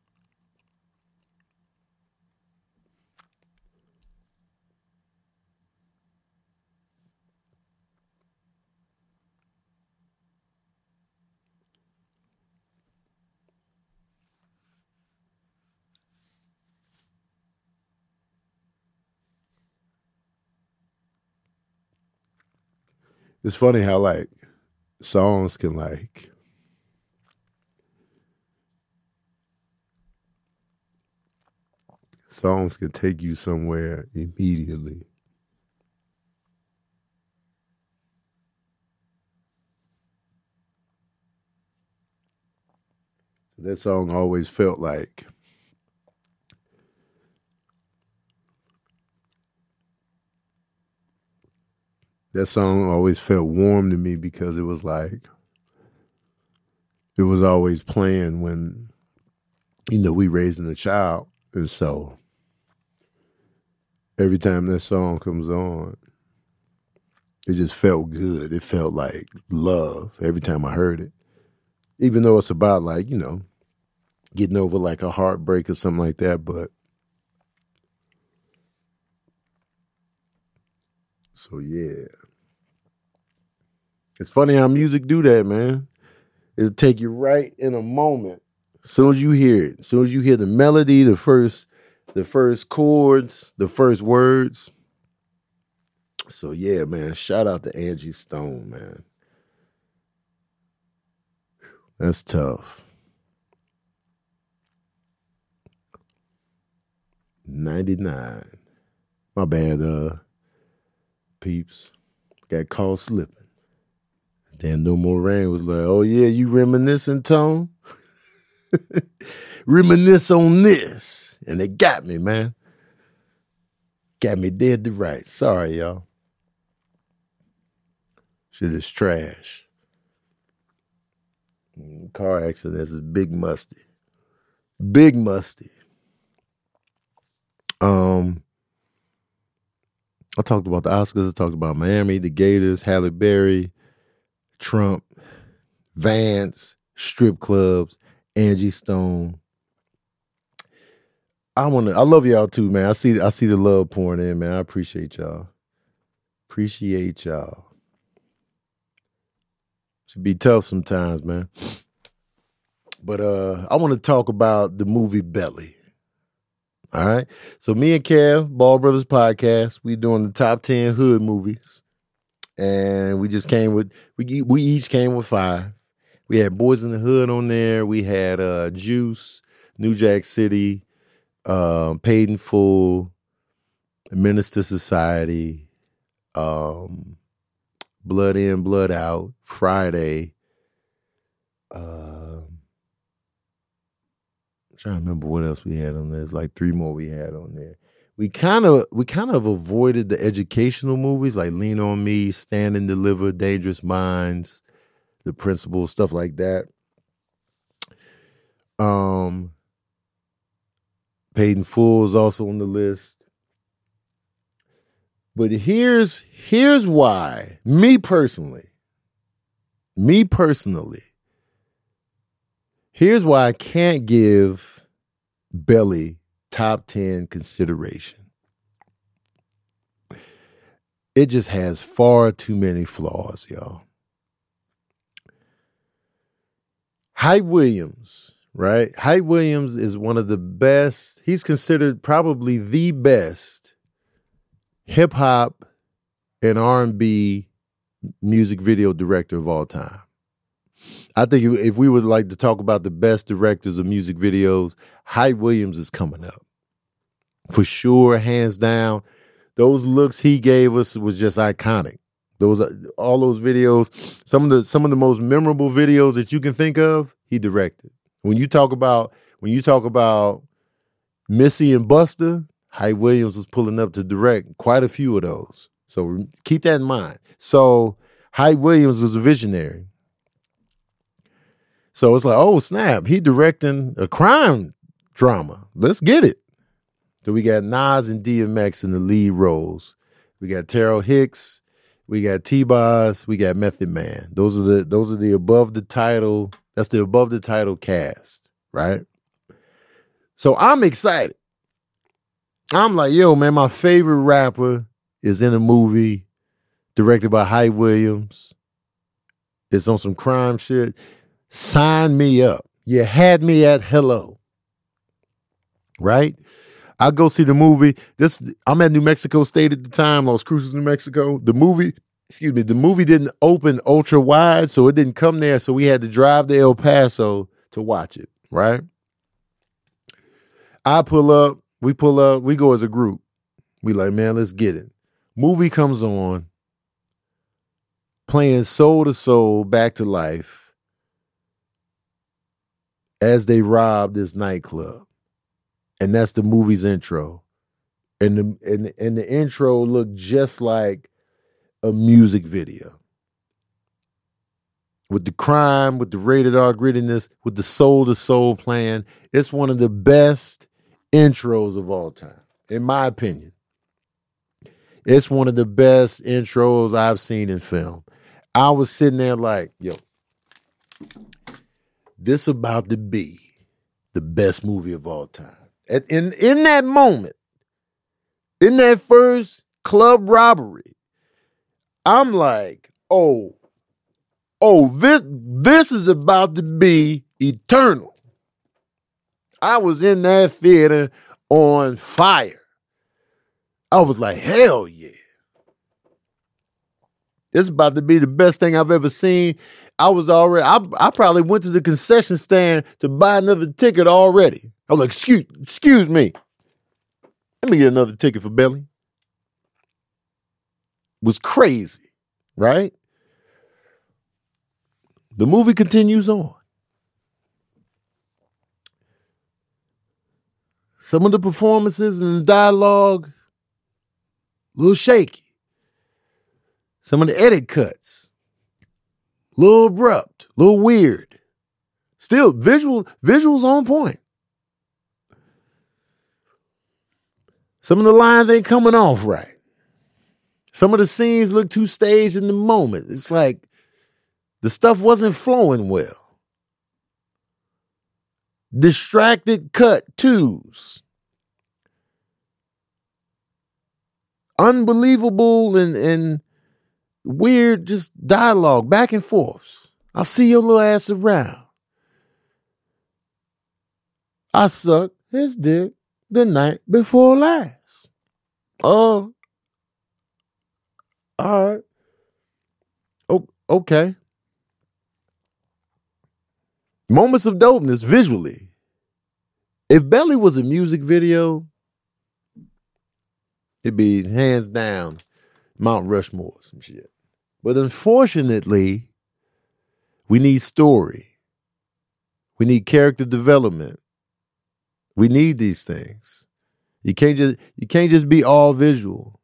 it's funny how like songs can like songs can take you somewhere immediately. That song always felt like that song always felt warm to me because it was like it was always playing when, you know, we raising a child. And so every time that song comes on, it just felt good. It felt like love every time I heard it. Even though it's about like, you know, getting over like a heartbreak or something like that. But so yeah. It's funny how music do that, man. It'll take you right in a moment. As soon as you hear it, as soon as you hear the melody, the first, the first chords, the first words. So yeah, man. Shout out to Angie Stone, man. That's tough. ninety-nine. My bad, uh, peeps. Got caught slipping. Then No More Rain was like, oh yeah, you reminiscing, Tone? Reminisce on this. And it got me, man. Got me dead to right. Sorry, y'all. Shit is trash. Car accidents is big musty. Big musty. Um, I talked about the Oscars. I talked about Miami, the Gators, Halle Berry, Trump, Vance, strip clubs, Angie Stone. I want to. I love y'all too, man. I see. I see the love pouring in, man. I appreciate y'all. Appreciate y'all. Should be tough sometimes, man. But uh, I want to talk about the movie Belly. All right. So me and Kev, Ball Brothers Podcast, we doing the top ten hood movies. And we just came with, we we each came with five. We had Boys in the Hood on there. We had uh, Juice, New Jack City, uh, Paid in Full, Minister Society, um, Blood In, Blood Out, Friday. Uh, I'm trying to remember what else we had on there. There's like three more we had on there. We kind of we kind of avoided the educational movies like Lean on Me, Stand and Deliver, Dangerous Minds, The Principal, stuff like that. Um, Paid in Full is also on the list. But here's here's why, me personally, me personally, here's why I can't give Belly top ten consideration. It just has far too many flaws, y'all. Hype Williams, right? Hype Williams is one of the best. He's considered probably the best hip hop and R and B music video director of all time. I think if, if we would like to talk about the best directors of music videos, Hype Williams is coming up. For sure, hands down. Those looks he gave us was just iconic. Those all those videos, some of the some of the most memorable videos that you can think of, he directed. When you talk about when you talk about Missy and Buster, Hype Williams was pulling up to direct quite a few of those. So keep that in mind. So Hype Williams was a visionary. So it's like, oh snap, he directing a crime drama. Let's get it. So we got Nas and D M X in the lead roles. We got Terrell Hicks. We got T-Boz. We got Method Man. Those are the those are the above the title. That's the above the title cast, right? So I'm excited. I'm like, yo, man, my favorite rapper is in a movie directed by Hype Williams. It's on some crime shit. Sign me up. You had me at hello. Right? I go see the movie. This I'm at New Mexico State at the time, Las Cruces, New Mexico. The movie, excuse me, the movie didn't open ultra wide, so it didn't come there. So we had to drive to El Paso to watch it, right? I pull up, we pull up, we go as a group. We like, man, let's get it. Movie comes on, playing Soul to Soul, Back to Life. as they rob this nightclub. And that's the movie's intro. And the, and, and the intro looked just like a music video. With the crime, with the rated R grittiness, with the soul to soul playing. It's one of the best intros of all time, in my opinion. It's one of the best intros I've seen in film. I was sitting there like, yo, this about to be the best movie of all time. And in, in that moment, in that first club robbery, I'm like, oh, oh, this, this is about to be eternal. I was in that theater on fire. I was like, hell yeah. It's about to be the best thing I've ever seen. I was already, I, I probably went to the concession stand to buy another ticket already. I was like, excuse, excuse me. Let me get another ticket for Belly. It was crazy, right? The movie continues on. Some of the performances and the dialogue, a little shaky. Some of the edit cuts, a little abrupt, a little weird. Still, visual, visuals on point. Some of the lines ain't coming off right. Some of the scenes look too staged in the moment. It's like the stuff wasn't flowing well. Distracted cut twos. Unbelievable and, and weird just dialogue back and forth. I'll see your little ass around. I sucked his dick the night before last. Oh, all right. Oh, okay. Moments of dopeness visually. If Belly was a music video, it'd be hands down Mount Rushmore, some shit. But unfortunately, we need story. We need character development. We need these things. You can't just you can't just be all visual.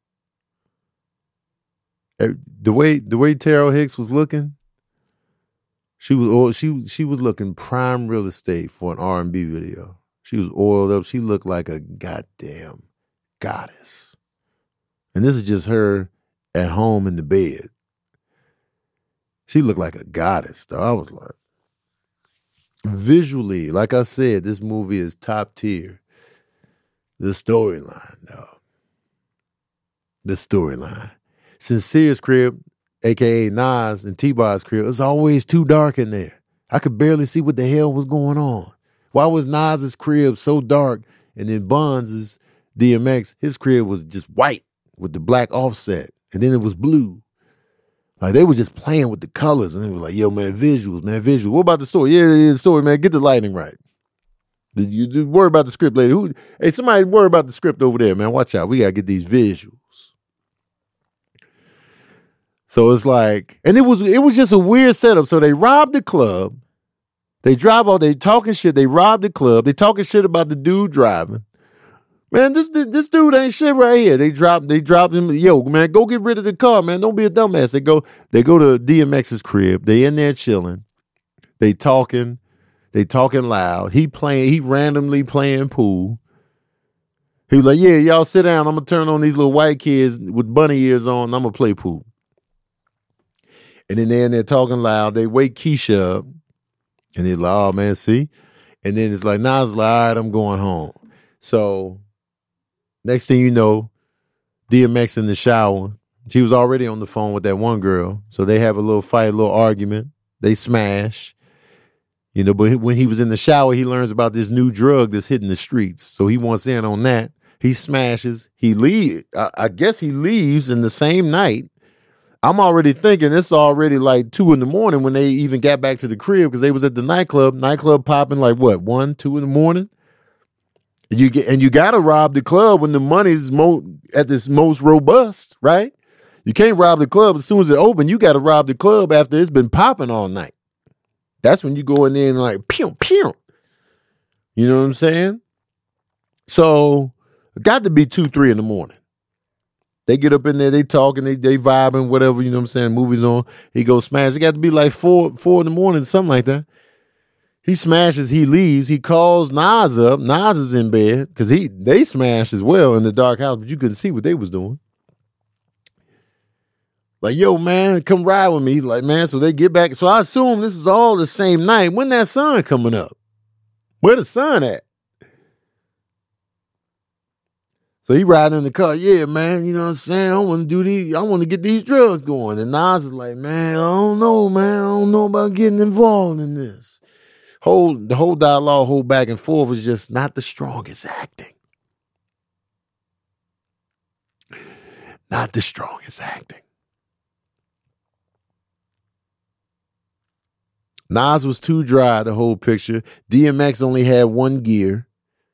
The way the way Terrell Hicks was looking, she was she she was looking prime real estate for an R and B video. She was oiled up. She looked like a goddamn goddess. And this is just her at home in the bed. She looked like a goddess, though. I was like, visually, like I said, this movie is top tier. The storyline, dog. The storyline. Sincere's crib, a k a. Nas and T-Bob's crib, it was always too dark in there. I could barely see what the hell was going on. Why was Nas's crib so dark and then Buns' D M X, his crib was just white with the black offset and then it was blue. Like they were just playing with the colors and they were like, yo, man, visuals, man, visuals. What about the story? Yeah, yeah, the story, man. Get the lighting right. Did you, you worry about the script later? Who, hey, somebody worry about the script over there, man. Watch out. We got to get these visuals. So it's like, and it was it was just a weird setup. So they robbed the club. They drive all, they talking shit. They robbed the club. They talking shit about the dude driving. Man, this this dude ain't shit right here. They drop they drop him. Yo, man, go get rid of the car, man. Don't be a dumbass. They go they go to D M X's crib. They in there chilling. They talking. They talking loud. He playing. He randomly playing pool. He was like, yeah, y'all sit down. I'm gonna turn on these little white kids with bunny ears on. And I'm gonna play pool. And then they're in there talking loud. They wake Keisha up. And they're like, oh, man, see? And then it's like, nah, it's like, all right, I'm going home. So next thing you know, D M X in the shower. She was already on the phone with that one girl. So they have a little fight, a little argument. They smash. You know, but when he was in the shower, he learns about this new drug that's hitting the streets. So he wants in on that. He smashes. He leaves. I, I guess he leaves in the same night. I'm already thinking it's already like two in the morning when they even got back to the crib because they was at the nightclub. Nightclub popping like what, one, two in the morning? You get and you gotta rob the club when the money's mo- at this most robust, right? You can't rob the club as soon as it open. You gotta rob the club after it's been popping all night. That's when you go in there and like pew pew. You know what I'm saying? So it got to be two, three in the morning. They get up in there, they talking, they they vibing, whatever, you know what I'm saying? Movies on. He goes smash. It got to be like four, four in the morning, something like that. He smashes, he leaves. He calls Nas up. Nas is in bed because he they smashed as well in the dark house, but you couldn't see what they was doing. Like, yo, man, come ride with me. He's like, man, so they get back. So I assume this is all the same night. When that sun coming up? Where the sun at? So he riding in the car. Yeah, man, you know what I'm saying? I want to do these. I want to get these drugs going. And Nas is like, man, I don't know, man. I don't know about getting involved in this. Whole the whole dialogue, whole back and forth is just not the strongest acting. Not the strongest acting. Nas was too dry, the whole picture. D M X only had one gear.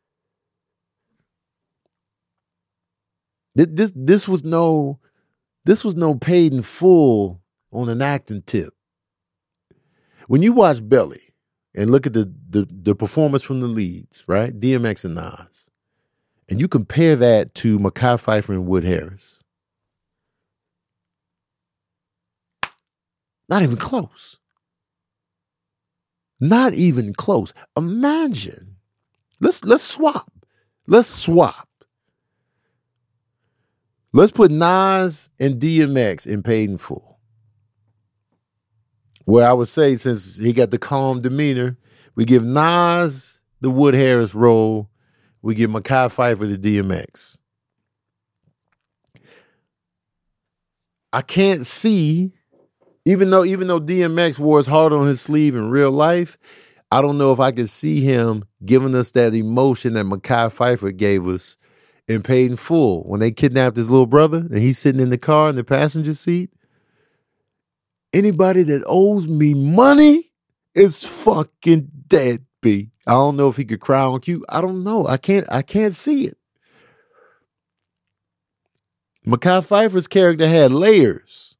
This this was no this was no paid in full on an acting tip. When you watch Belly and look at the, the, the performance from the leads, right? D M X and Nas. And you compare that to Mekhi Phifer and Wood Harris. Not even close. Not even close. Imagine. Let's let's swap. Let's swap. Let's put Nas and D M X in Paid in Full. Where I would say, since he got the calm demeanor, we give Nas the Wood Harris role. We give Mekhi Phifer the D M X. I can't see, even though even though D M X wore his heart on his sleeve in real life, I don't know if I could see him giving us that emotion that Mekhi Phifer gave us in Paid in Full when they kidnapped his little brother and he's sitting in the car in the passenger seat. Anybody that owes me money is fucking dead, B. I don't know if he could cry on cue. I don't know. I can't I can't see it. Mekhi Phifer's character had layers.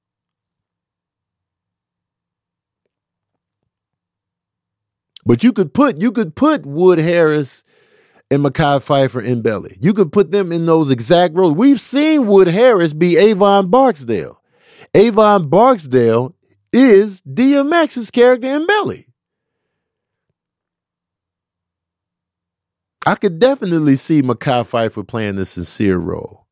But you could put you could put Wood Harris and Mekhi Phifer in Belly. You could put them in those exact roles. We've seen Wood Harris be Avon Barksdale. Avon Barksdale is D M X's character in Belly. I could definitely see Mekhi Phifer playing the sincere role.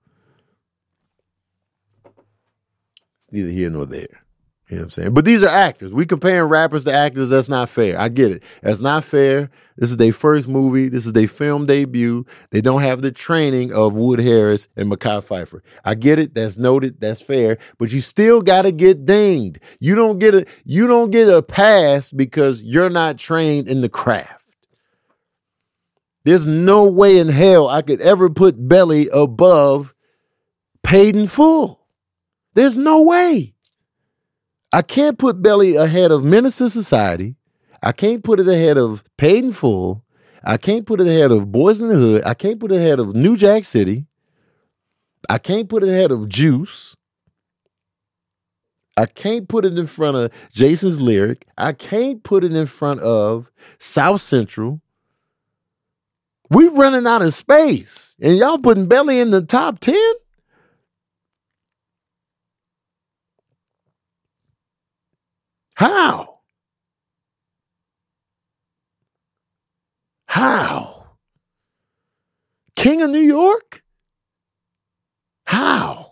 It's neither here nor there. You know what I'm saying? But these are actors. We comparing rappers to actors. That's not fair. I get it. That's not fair. This is their first movie. This is their film debut. They don't have the training of Wood Harris and Mekhi Phifer. I get it. That's noted. That's fair. But you still got to get dinged. You don't get a, you don't get a pass because you're not trained in the craft. There's no way in hell I could ever put Belly above Paid in Full. There's no way. I can't put Belly ahead of Menace to Society. I can't put it ahead of Paid in Full. I can't put it ahead of Boys in the Hood. I can't put it ahead of New Jack City. I can't put it ahead of Juice. I can't put it in front of Jason's Lyric. I can't put it in front of South Central. We running out of space. And y'all putting Belly in the top ten? How? How? King of New York? How?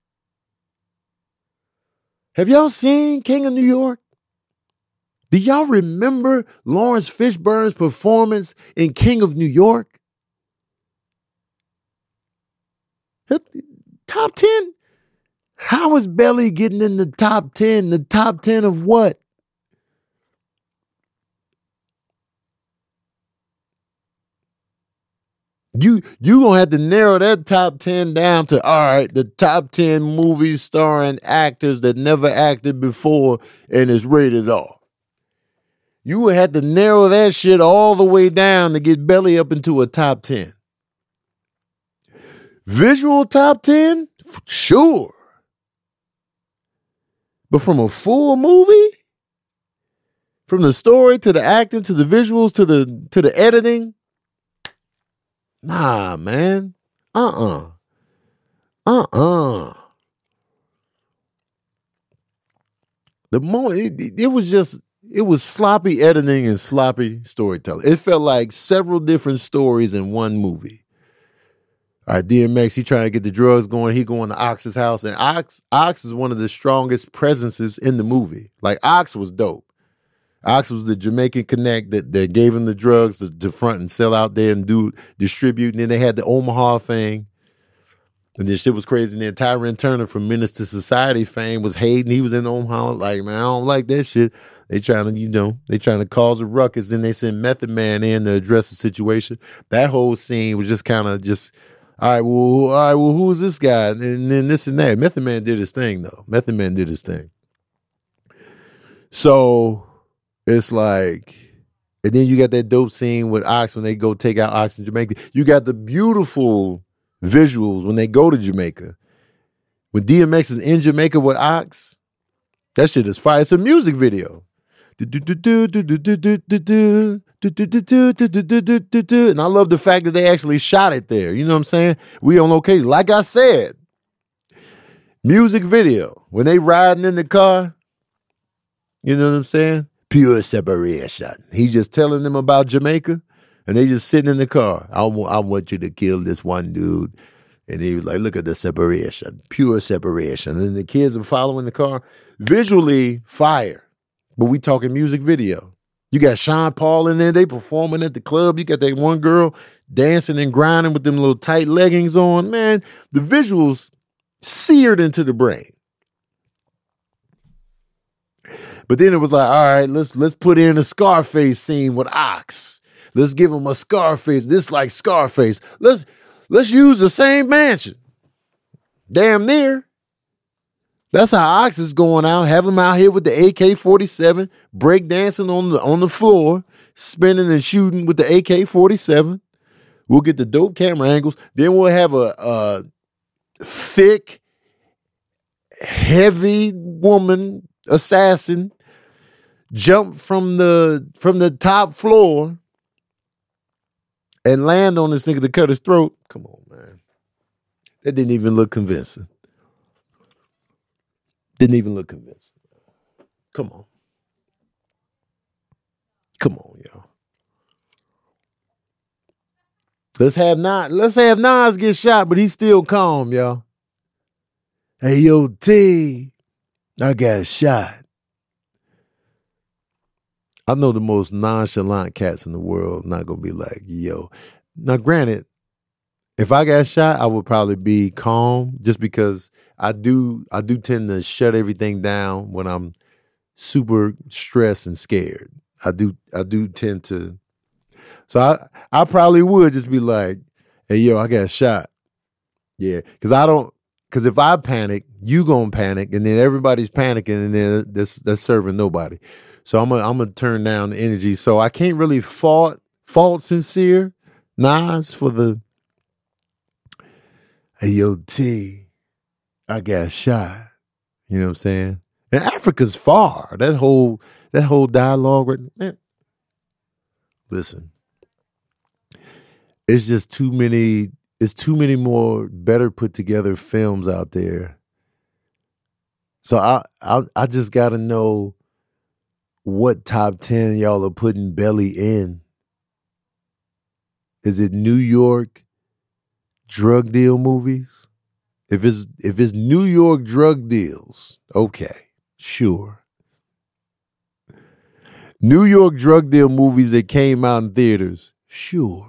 Have y'all seen King of New York? Do y'all remember Lawrence Fishburne's performance in King of New York? Top ten? How is Belly getting in the top ten? The top ten of what? You you gonna have to narrow that top ten down to, all right, the top ten movies starring actors that never acted before and is rated R. You would have to narrow that shit all the way down to get Belly up into a top ten. Visual top ten? Sure. But from a full movie? From the story to the acting to the visuals to the to the editing. Nah, man. Uh-uh. Uh-uh. The more it, it was just it was sloppy editing and sloppy storytelling. It felt like several different stories in one movie. All right, D M X, he trying to get the drugs going. He going to Ox's house, and Ox Ox is one of the strongest presences in the movie. Like, Ox was dope. Ox was the Jamaican connect that, that gave him the drugs to, to front and sell out there and do distribute. And then they had the Omaha thing. And this shit was crazy. And then Tyrone Turner from Menace to Society fame was hating. He was in Omaha. Like, man, I don't like that shit. They trying to, you know, they trying to cause a ruckus. Then they send Method Man in to address the situation. That whole scene was just kind of just, all right, well, all right, well, who's this guy? And then this and that. Method Man did his thing, though. Method Man did his thing. So it's like, and then you got that dope scene with Ox when they go take out Ox in Jamaica. You got the beautiful visuals when they go to Jamaica. When D M X is in Jamaica with Ox, that shit is fire. It's a music video. And I love the fact that they actually shot it there. You know what I'm saying? We on location. Like I said, music video. When they riding in the car, you know what I'm saying? Pure separation. He just telling them about Jamaica, and they just sitting in the car. I want, I want you to kill this one dude. And he was like, look at the separation. Pure separation. And the kids are following the car. Visually, fire. But we talking music video. You got Sean Paul in there. They performing at the club. You got that one girl dancing and grinding with them little tight leggings on. Man, the visuals seared into the brain. But then it was like, all right, let's let's put in a Scarface scene with Ox. Let's give him a Scarface. This like Scarface. Let's let's use the same mansion. Damn near. That's how Ox is going out. Have him out here with the A K forty-seven, break dancing on the on the floor, spinning and shooting with the A K forty-seven. We'll get the dope camera angles. Then we'll have a, a thick, heavy woman assassin jump from the from the top floor and land on this nigga to cut his throat. Come on, man. That didn't even look convincing. Didn't even look convincing. Come on. Come on, y'all. Let's have Nas, let's have Nas get shot, but he's still calm, y'all. Hey, yo, T, I got shot. I know the most nonchalant cats in the world not going to be like, yo. Now, granted, if I got shot, I would probably be calm just because I do I do tend to shut everything down when I'm super stressed and scared. I do I do tend to. So I, I probably would just be like, hey, yo, I got shot. Yeah, because I don't, because if I panic, you going to panic, and then everybody's panicking, and then that's, that's serving nobody. So I'm going I'm to turn down the energy. So I can't really fault, fault sincere Nas for the, hey, yo, T, I got shot. You know what I'm saying? And Africa's far. That whole that whole dialogue, right, man. Listen, it's just too many. It's too many more better put together films out there. So I I I just got to know what top ten y'all are putting Belly in. Is it New York drug deal movies? If it's if it's New York drug deals, okay, sure. New York drug deal movies that came out in theaters, sure.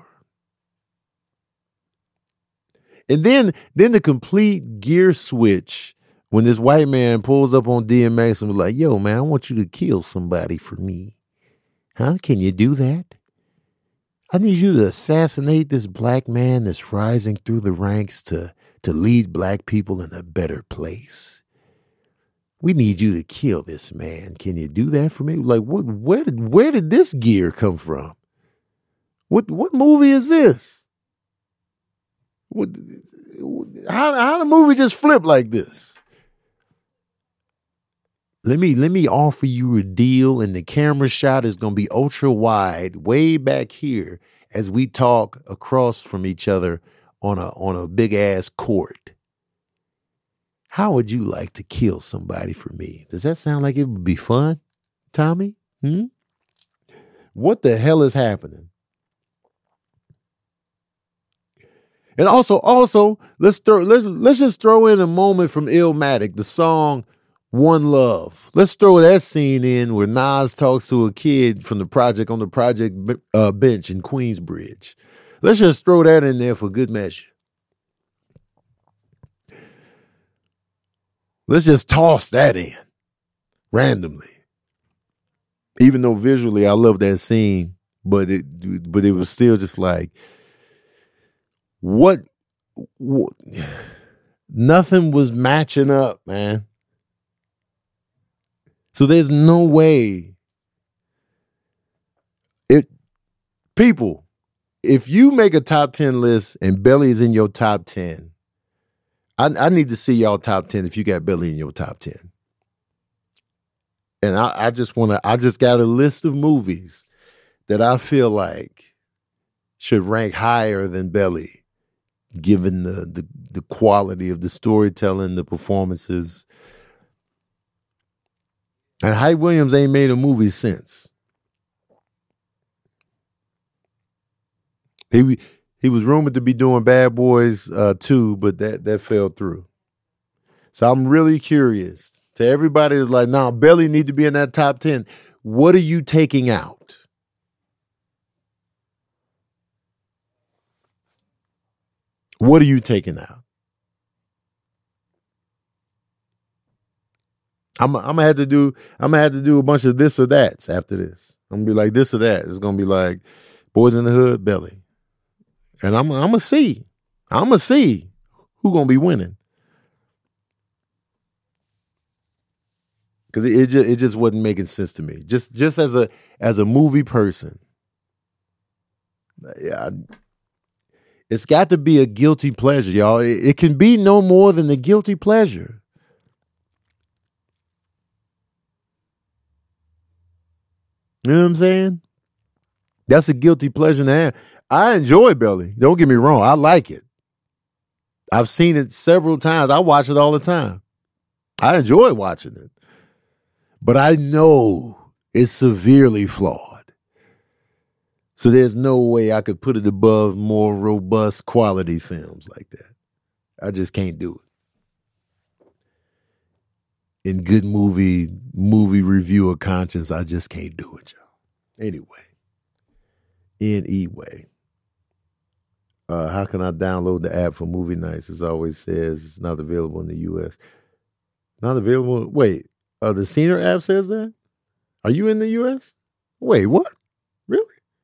And then then the complete gear switch when this white man pulls up on D M X and was like, yo, man, I want you to kill somebody for me. Huh? Can you do that? I need you to assassinate this black man that's rising through the ranks to, to lead black people in a better place. We need you to kill this man. Can you do that for me? Like, what? Where did where did this gear come from? What what movie is this? What? How how the movie just flip like this? Let me let me offer you a deal, and the camera shot is gonna be ultra wide, way back here, as we talk across from each other on a on a big ass court. How would you like to kill somebody for me? Does that sound like it would be fun, Tommy? Hmm? What the hell is happening? And also, also, let's throw let's let's just throw in a moment from Illmatic, the song One Love. Let's throw that scene in where Nas talks to a kid from the project on the project uh, bench in Queensbridge. Let's just throw that in there for good measure. Let's just toss that in randomly. Even though visually I love that scene, but it but it was still just like, what, what nothing was matching up, man. So there's no way. It people, if you make a top ten list and Belly is in your top ten, I, I need to see y'all top ten if you got Belly in your top ten. And I, I just want to, I just got a list of movies that I feel like should rank higher than Belly, given the the, the quality of the storytelling, the performances. And Hype Williams ain't made a movie since. He he was rumored to be doing Bad Boys uh, two, but that, that fell through. So I'm really curious. To everybody who's like, nah, Belly need to be in that top ten. What are you taking out? What are you taking out? I'm, I'm gonna have to do. I'm gonna have to do a bunch of this or that's after this. I'm gonna be like this or that. It's gonna be like Boys in the Hood, Belly, and I'm. I'm gonna see. I'm gonna see who gonna be winning. Because it, it just it just wasn't making sense to me. Just just as a as a movie person, yeah, it's got to be a guilty pleasure, y'all. It, it can be no more than a guilty pleasure. You know what I'm saying? That's a guilty pleasure to have. I enjoy Belly. Don't get me wrong. I like it. I've seen it several times. I watch it all the time. I enjoy watching it. But I know it's severely flawed. So there's no way I could put it above more robust quality films like that. I just can't do it. In good movie, movie reviewer conscience, I just can't do it, y'all. Anyway. Anyway. Uh, how can I download the app for movie nights? As always says, it's not available in the U S. Not available? Wait. Uh, the Senior app says that? Are you in the U S? Wait, what? Really?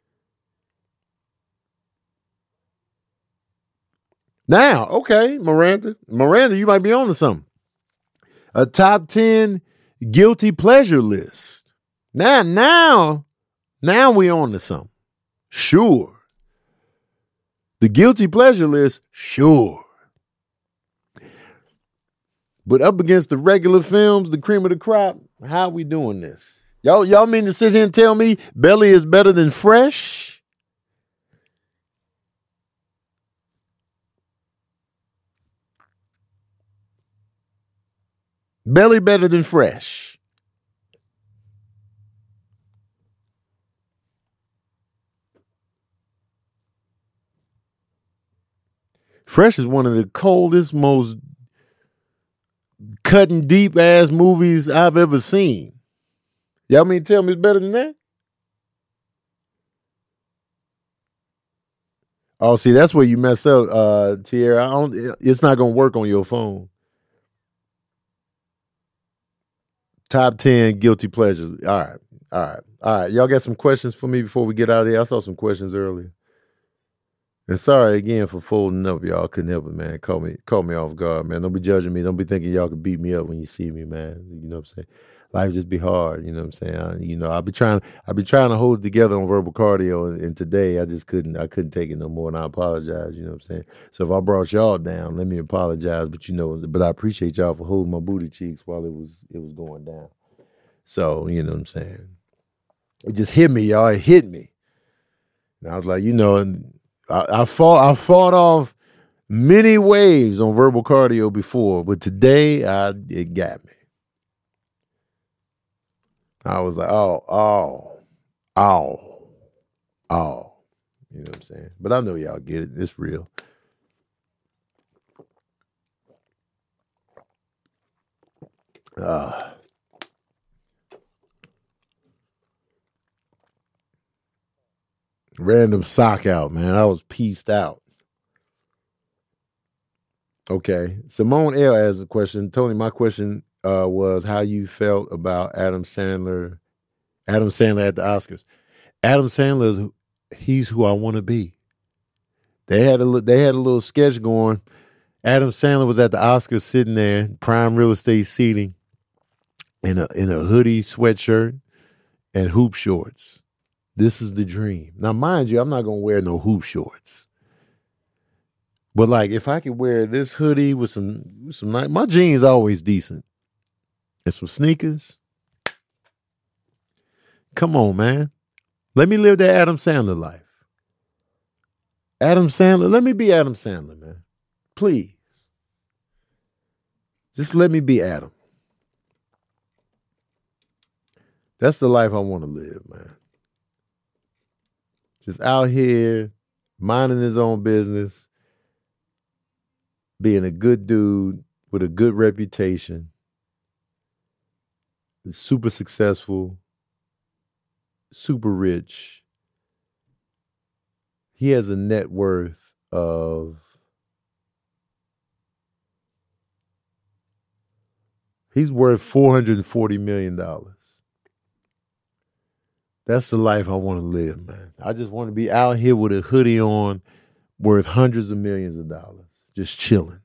Now, okay, Miranda. Miranda, you might be on to something. A top ten guilty pleasure list. Now, now, now we on to something. Sure. The guilty pleasure list, sure. But up against the regular films, the cream of the crop, how are we doing this? Y'all, y'all mean to sit here and tell me Belly is better than Fresh? Belly better than Fresh? Fresh is one of the coldest, most cutting deep ass movies I've ever seen. Y'all mean to tell me it's better than that? Oh, see, that's where you mess up, uh, Tierra. I don't, it's not gonna work on your phone. Top ten guilty pleasures. All right, all right, all right. Y'all got some questions for me before we get out of here? I saw some questions earlier. And sorry again for folding up, y'all. Couldn't help it, man. Call me, call me off guard, man. Don't be judging me. Don't be thinking y'all could beat me up when you see me, man. You know what I'm saying? Life just be hard. You know what I'm saying? I, you know, I'll be trying. I'll be trying to hold it together on verbal cardio, and, and today I just couldn't. I couldn't take it no more, and I apologize. You know what I'm saying? So if I brought y'all down, let me apologize. But you know, but I appreciate y'all for holding my booty cheeks while it was it was going down. So, you know what I'm saying? It just hit me, y'all. It hit me. And I was like, you know, and I, I fought I fought off many waves on verbal cardio before, but today I it got me. I was like, oh, oh, oh, oh. You know what I'm saying? But I know y'all get it. It's real. Uh, random sock out, man. I was pieced out. Okay. Simone L has a question. Tony, my question uh, was how you felt about Adam Sandler, Adam Sandler at the Oscars. Adam Sandler is he's who I want to be. They had a they had a little sketch going. Adam Sandler was at the Oscars sitting there, prime real estate seating, in a in a hoodie, sweatshirt, and hoop shorts. This is the dream. Now, mind you, I'm not gonna wear no hoop shorts. But like, if I could wear this hoodie with some some nice, my jeans always decent, and some sneakers. Come on, man. Let me live that Adam Sandler life. Adam Sandler, let me be Adam Sandler, man. Please. Just let me be Adam. That's the life I want to live, man. Just out here, minding his own business, being a good dude with a good reputation, super successful, super rich. He has a net worth of, he's worth four hundred forty million dollars. That's the life I want to live, man. I just want to be out here with a hoodie on worth hundreds of millions of dollars, just chilling.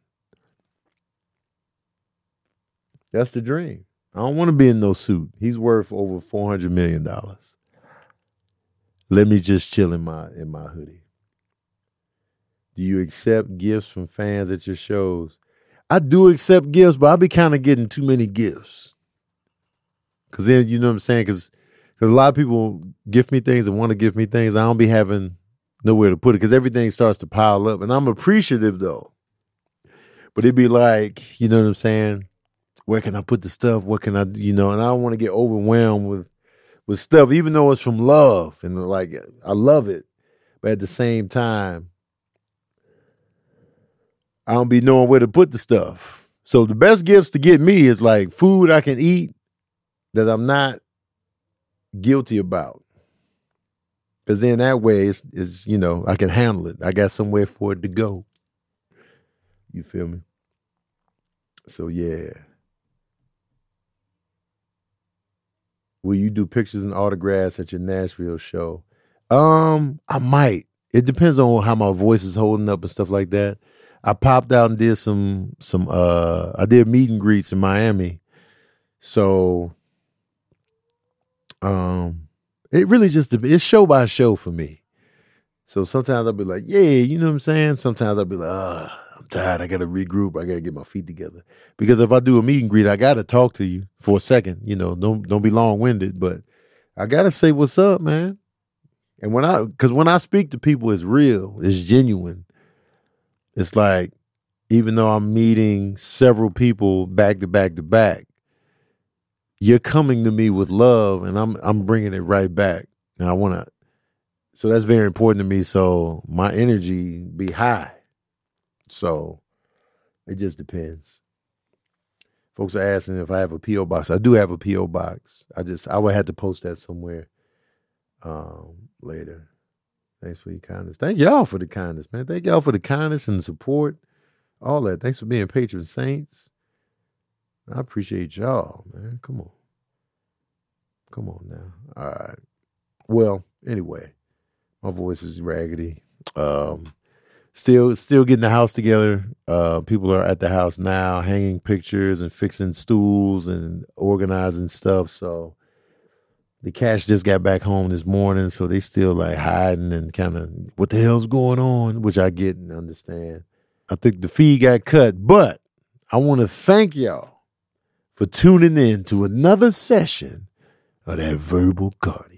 That's the dream. I don't want to be in no suit. He's worth over four hundred million dollars. Let me just chill in my in my hoodie. Do you accept gifts from fans at your shows? I do accept gifts, but I be kind of getting too many gifts. Because then, you know what I'm saying? Because a lot of people gift me things and want to give me things. I don't be having nowhere to put it because everything starts to pile up. And I'm appreciative, though. But it'd be like, you know what I'm saying? Where can I put the stuff? What can I, you know? And I don't want to get overwhelmed with, with stuff, even though it's from love. And like, I love it. But at the same time, I don't be knowing where to put the stuff. So the best gifts to get me is like food I can eat that I'm not guilty about. Because then that way it's, it's, you know, I can handle it. I got somewhere for it to go. You feel me? So yeah. Will you do pictures and autographs at your Nashville show? Um, I might. It depends on how my voice is holding up and stuff like that. I popped out and did some some uh I did meet and greets in Miami. So um it really just it's show by show for me. So sometimes I'll be like, yeah, you know what I'm saying? Sometimes I'll be like, ah, oh, I'm tired. I gotta regroup. I gotta get my feet together. Because if I do a meet and greet, I gotta talk to you for a second. You know, don't don't be long-winded, but I gotta say what's up, man. And when I because when I speak to people, it's real, it's genuine. It's like, even though I'm meeting several people back to back to back, you're coming to me with love, and I'm I'm bringing it right back. And I want to, so that's very important to me. So my energy be high. So it just depends. Folks are asking if I have a P O box. I do have a P O box. I just I would have to post that somewhere um, later. Thanks for your kindness. Thank y'all for the kindness, man. Thank y'all for the kindness and the support. All that. Thanks for being patron saints. I appreciate y'all, man. Come on. Come on now. All right. Well, anyway, my voice is raggedy. Um, still still getting the house together. Uh, people are at the house now, hanging pictures and fixing stools and organizing stuff. So the Cash just got back home this morning, so they still like hiding and kind of, what the hell's going on? Which I get and understand. I think the feed got cut, but I want to thank y'all for tuning in to another session of that verbal cardio.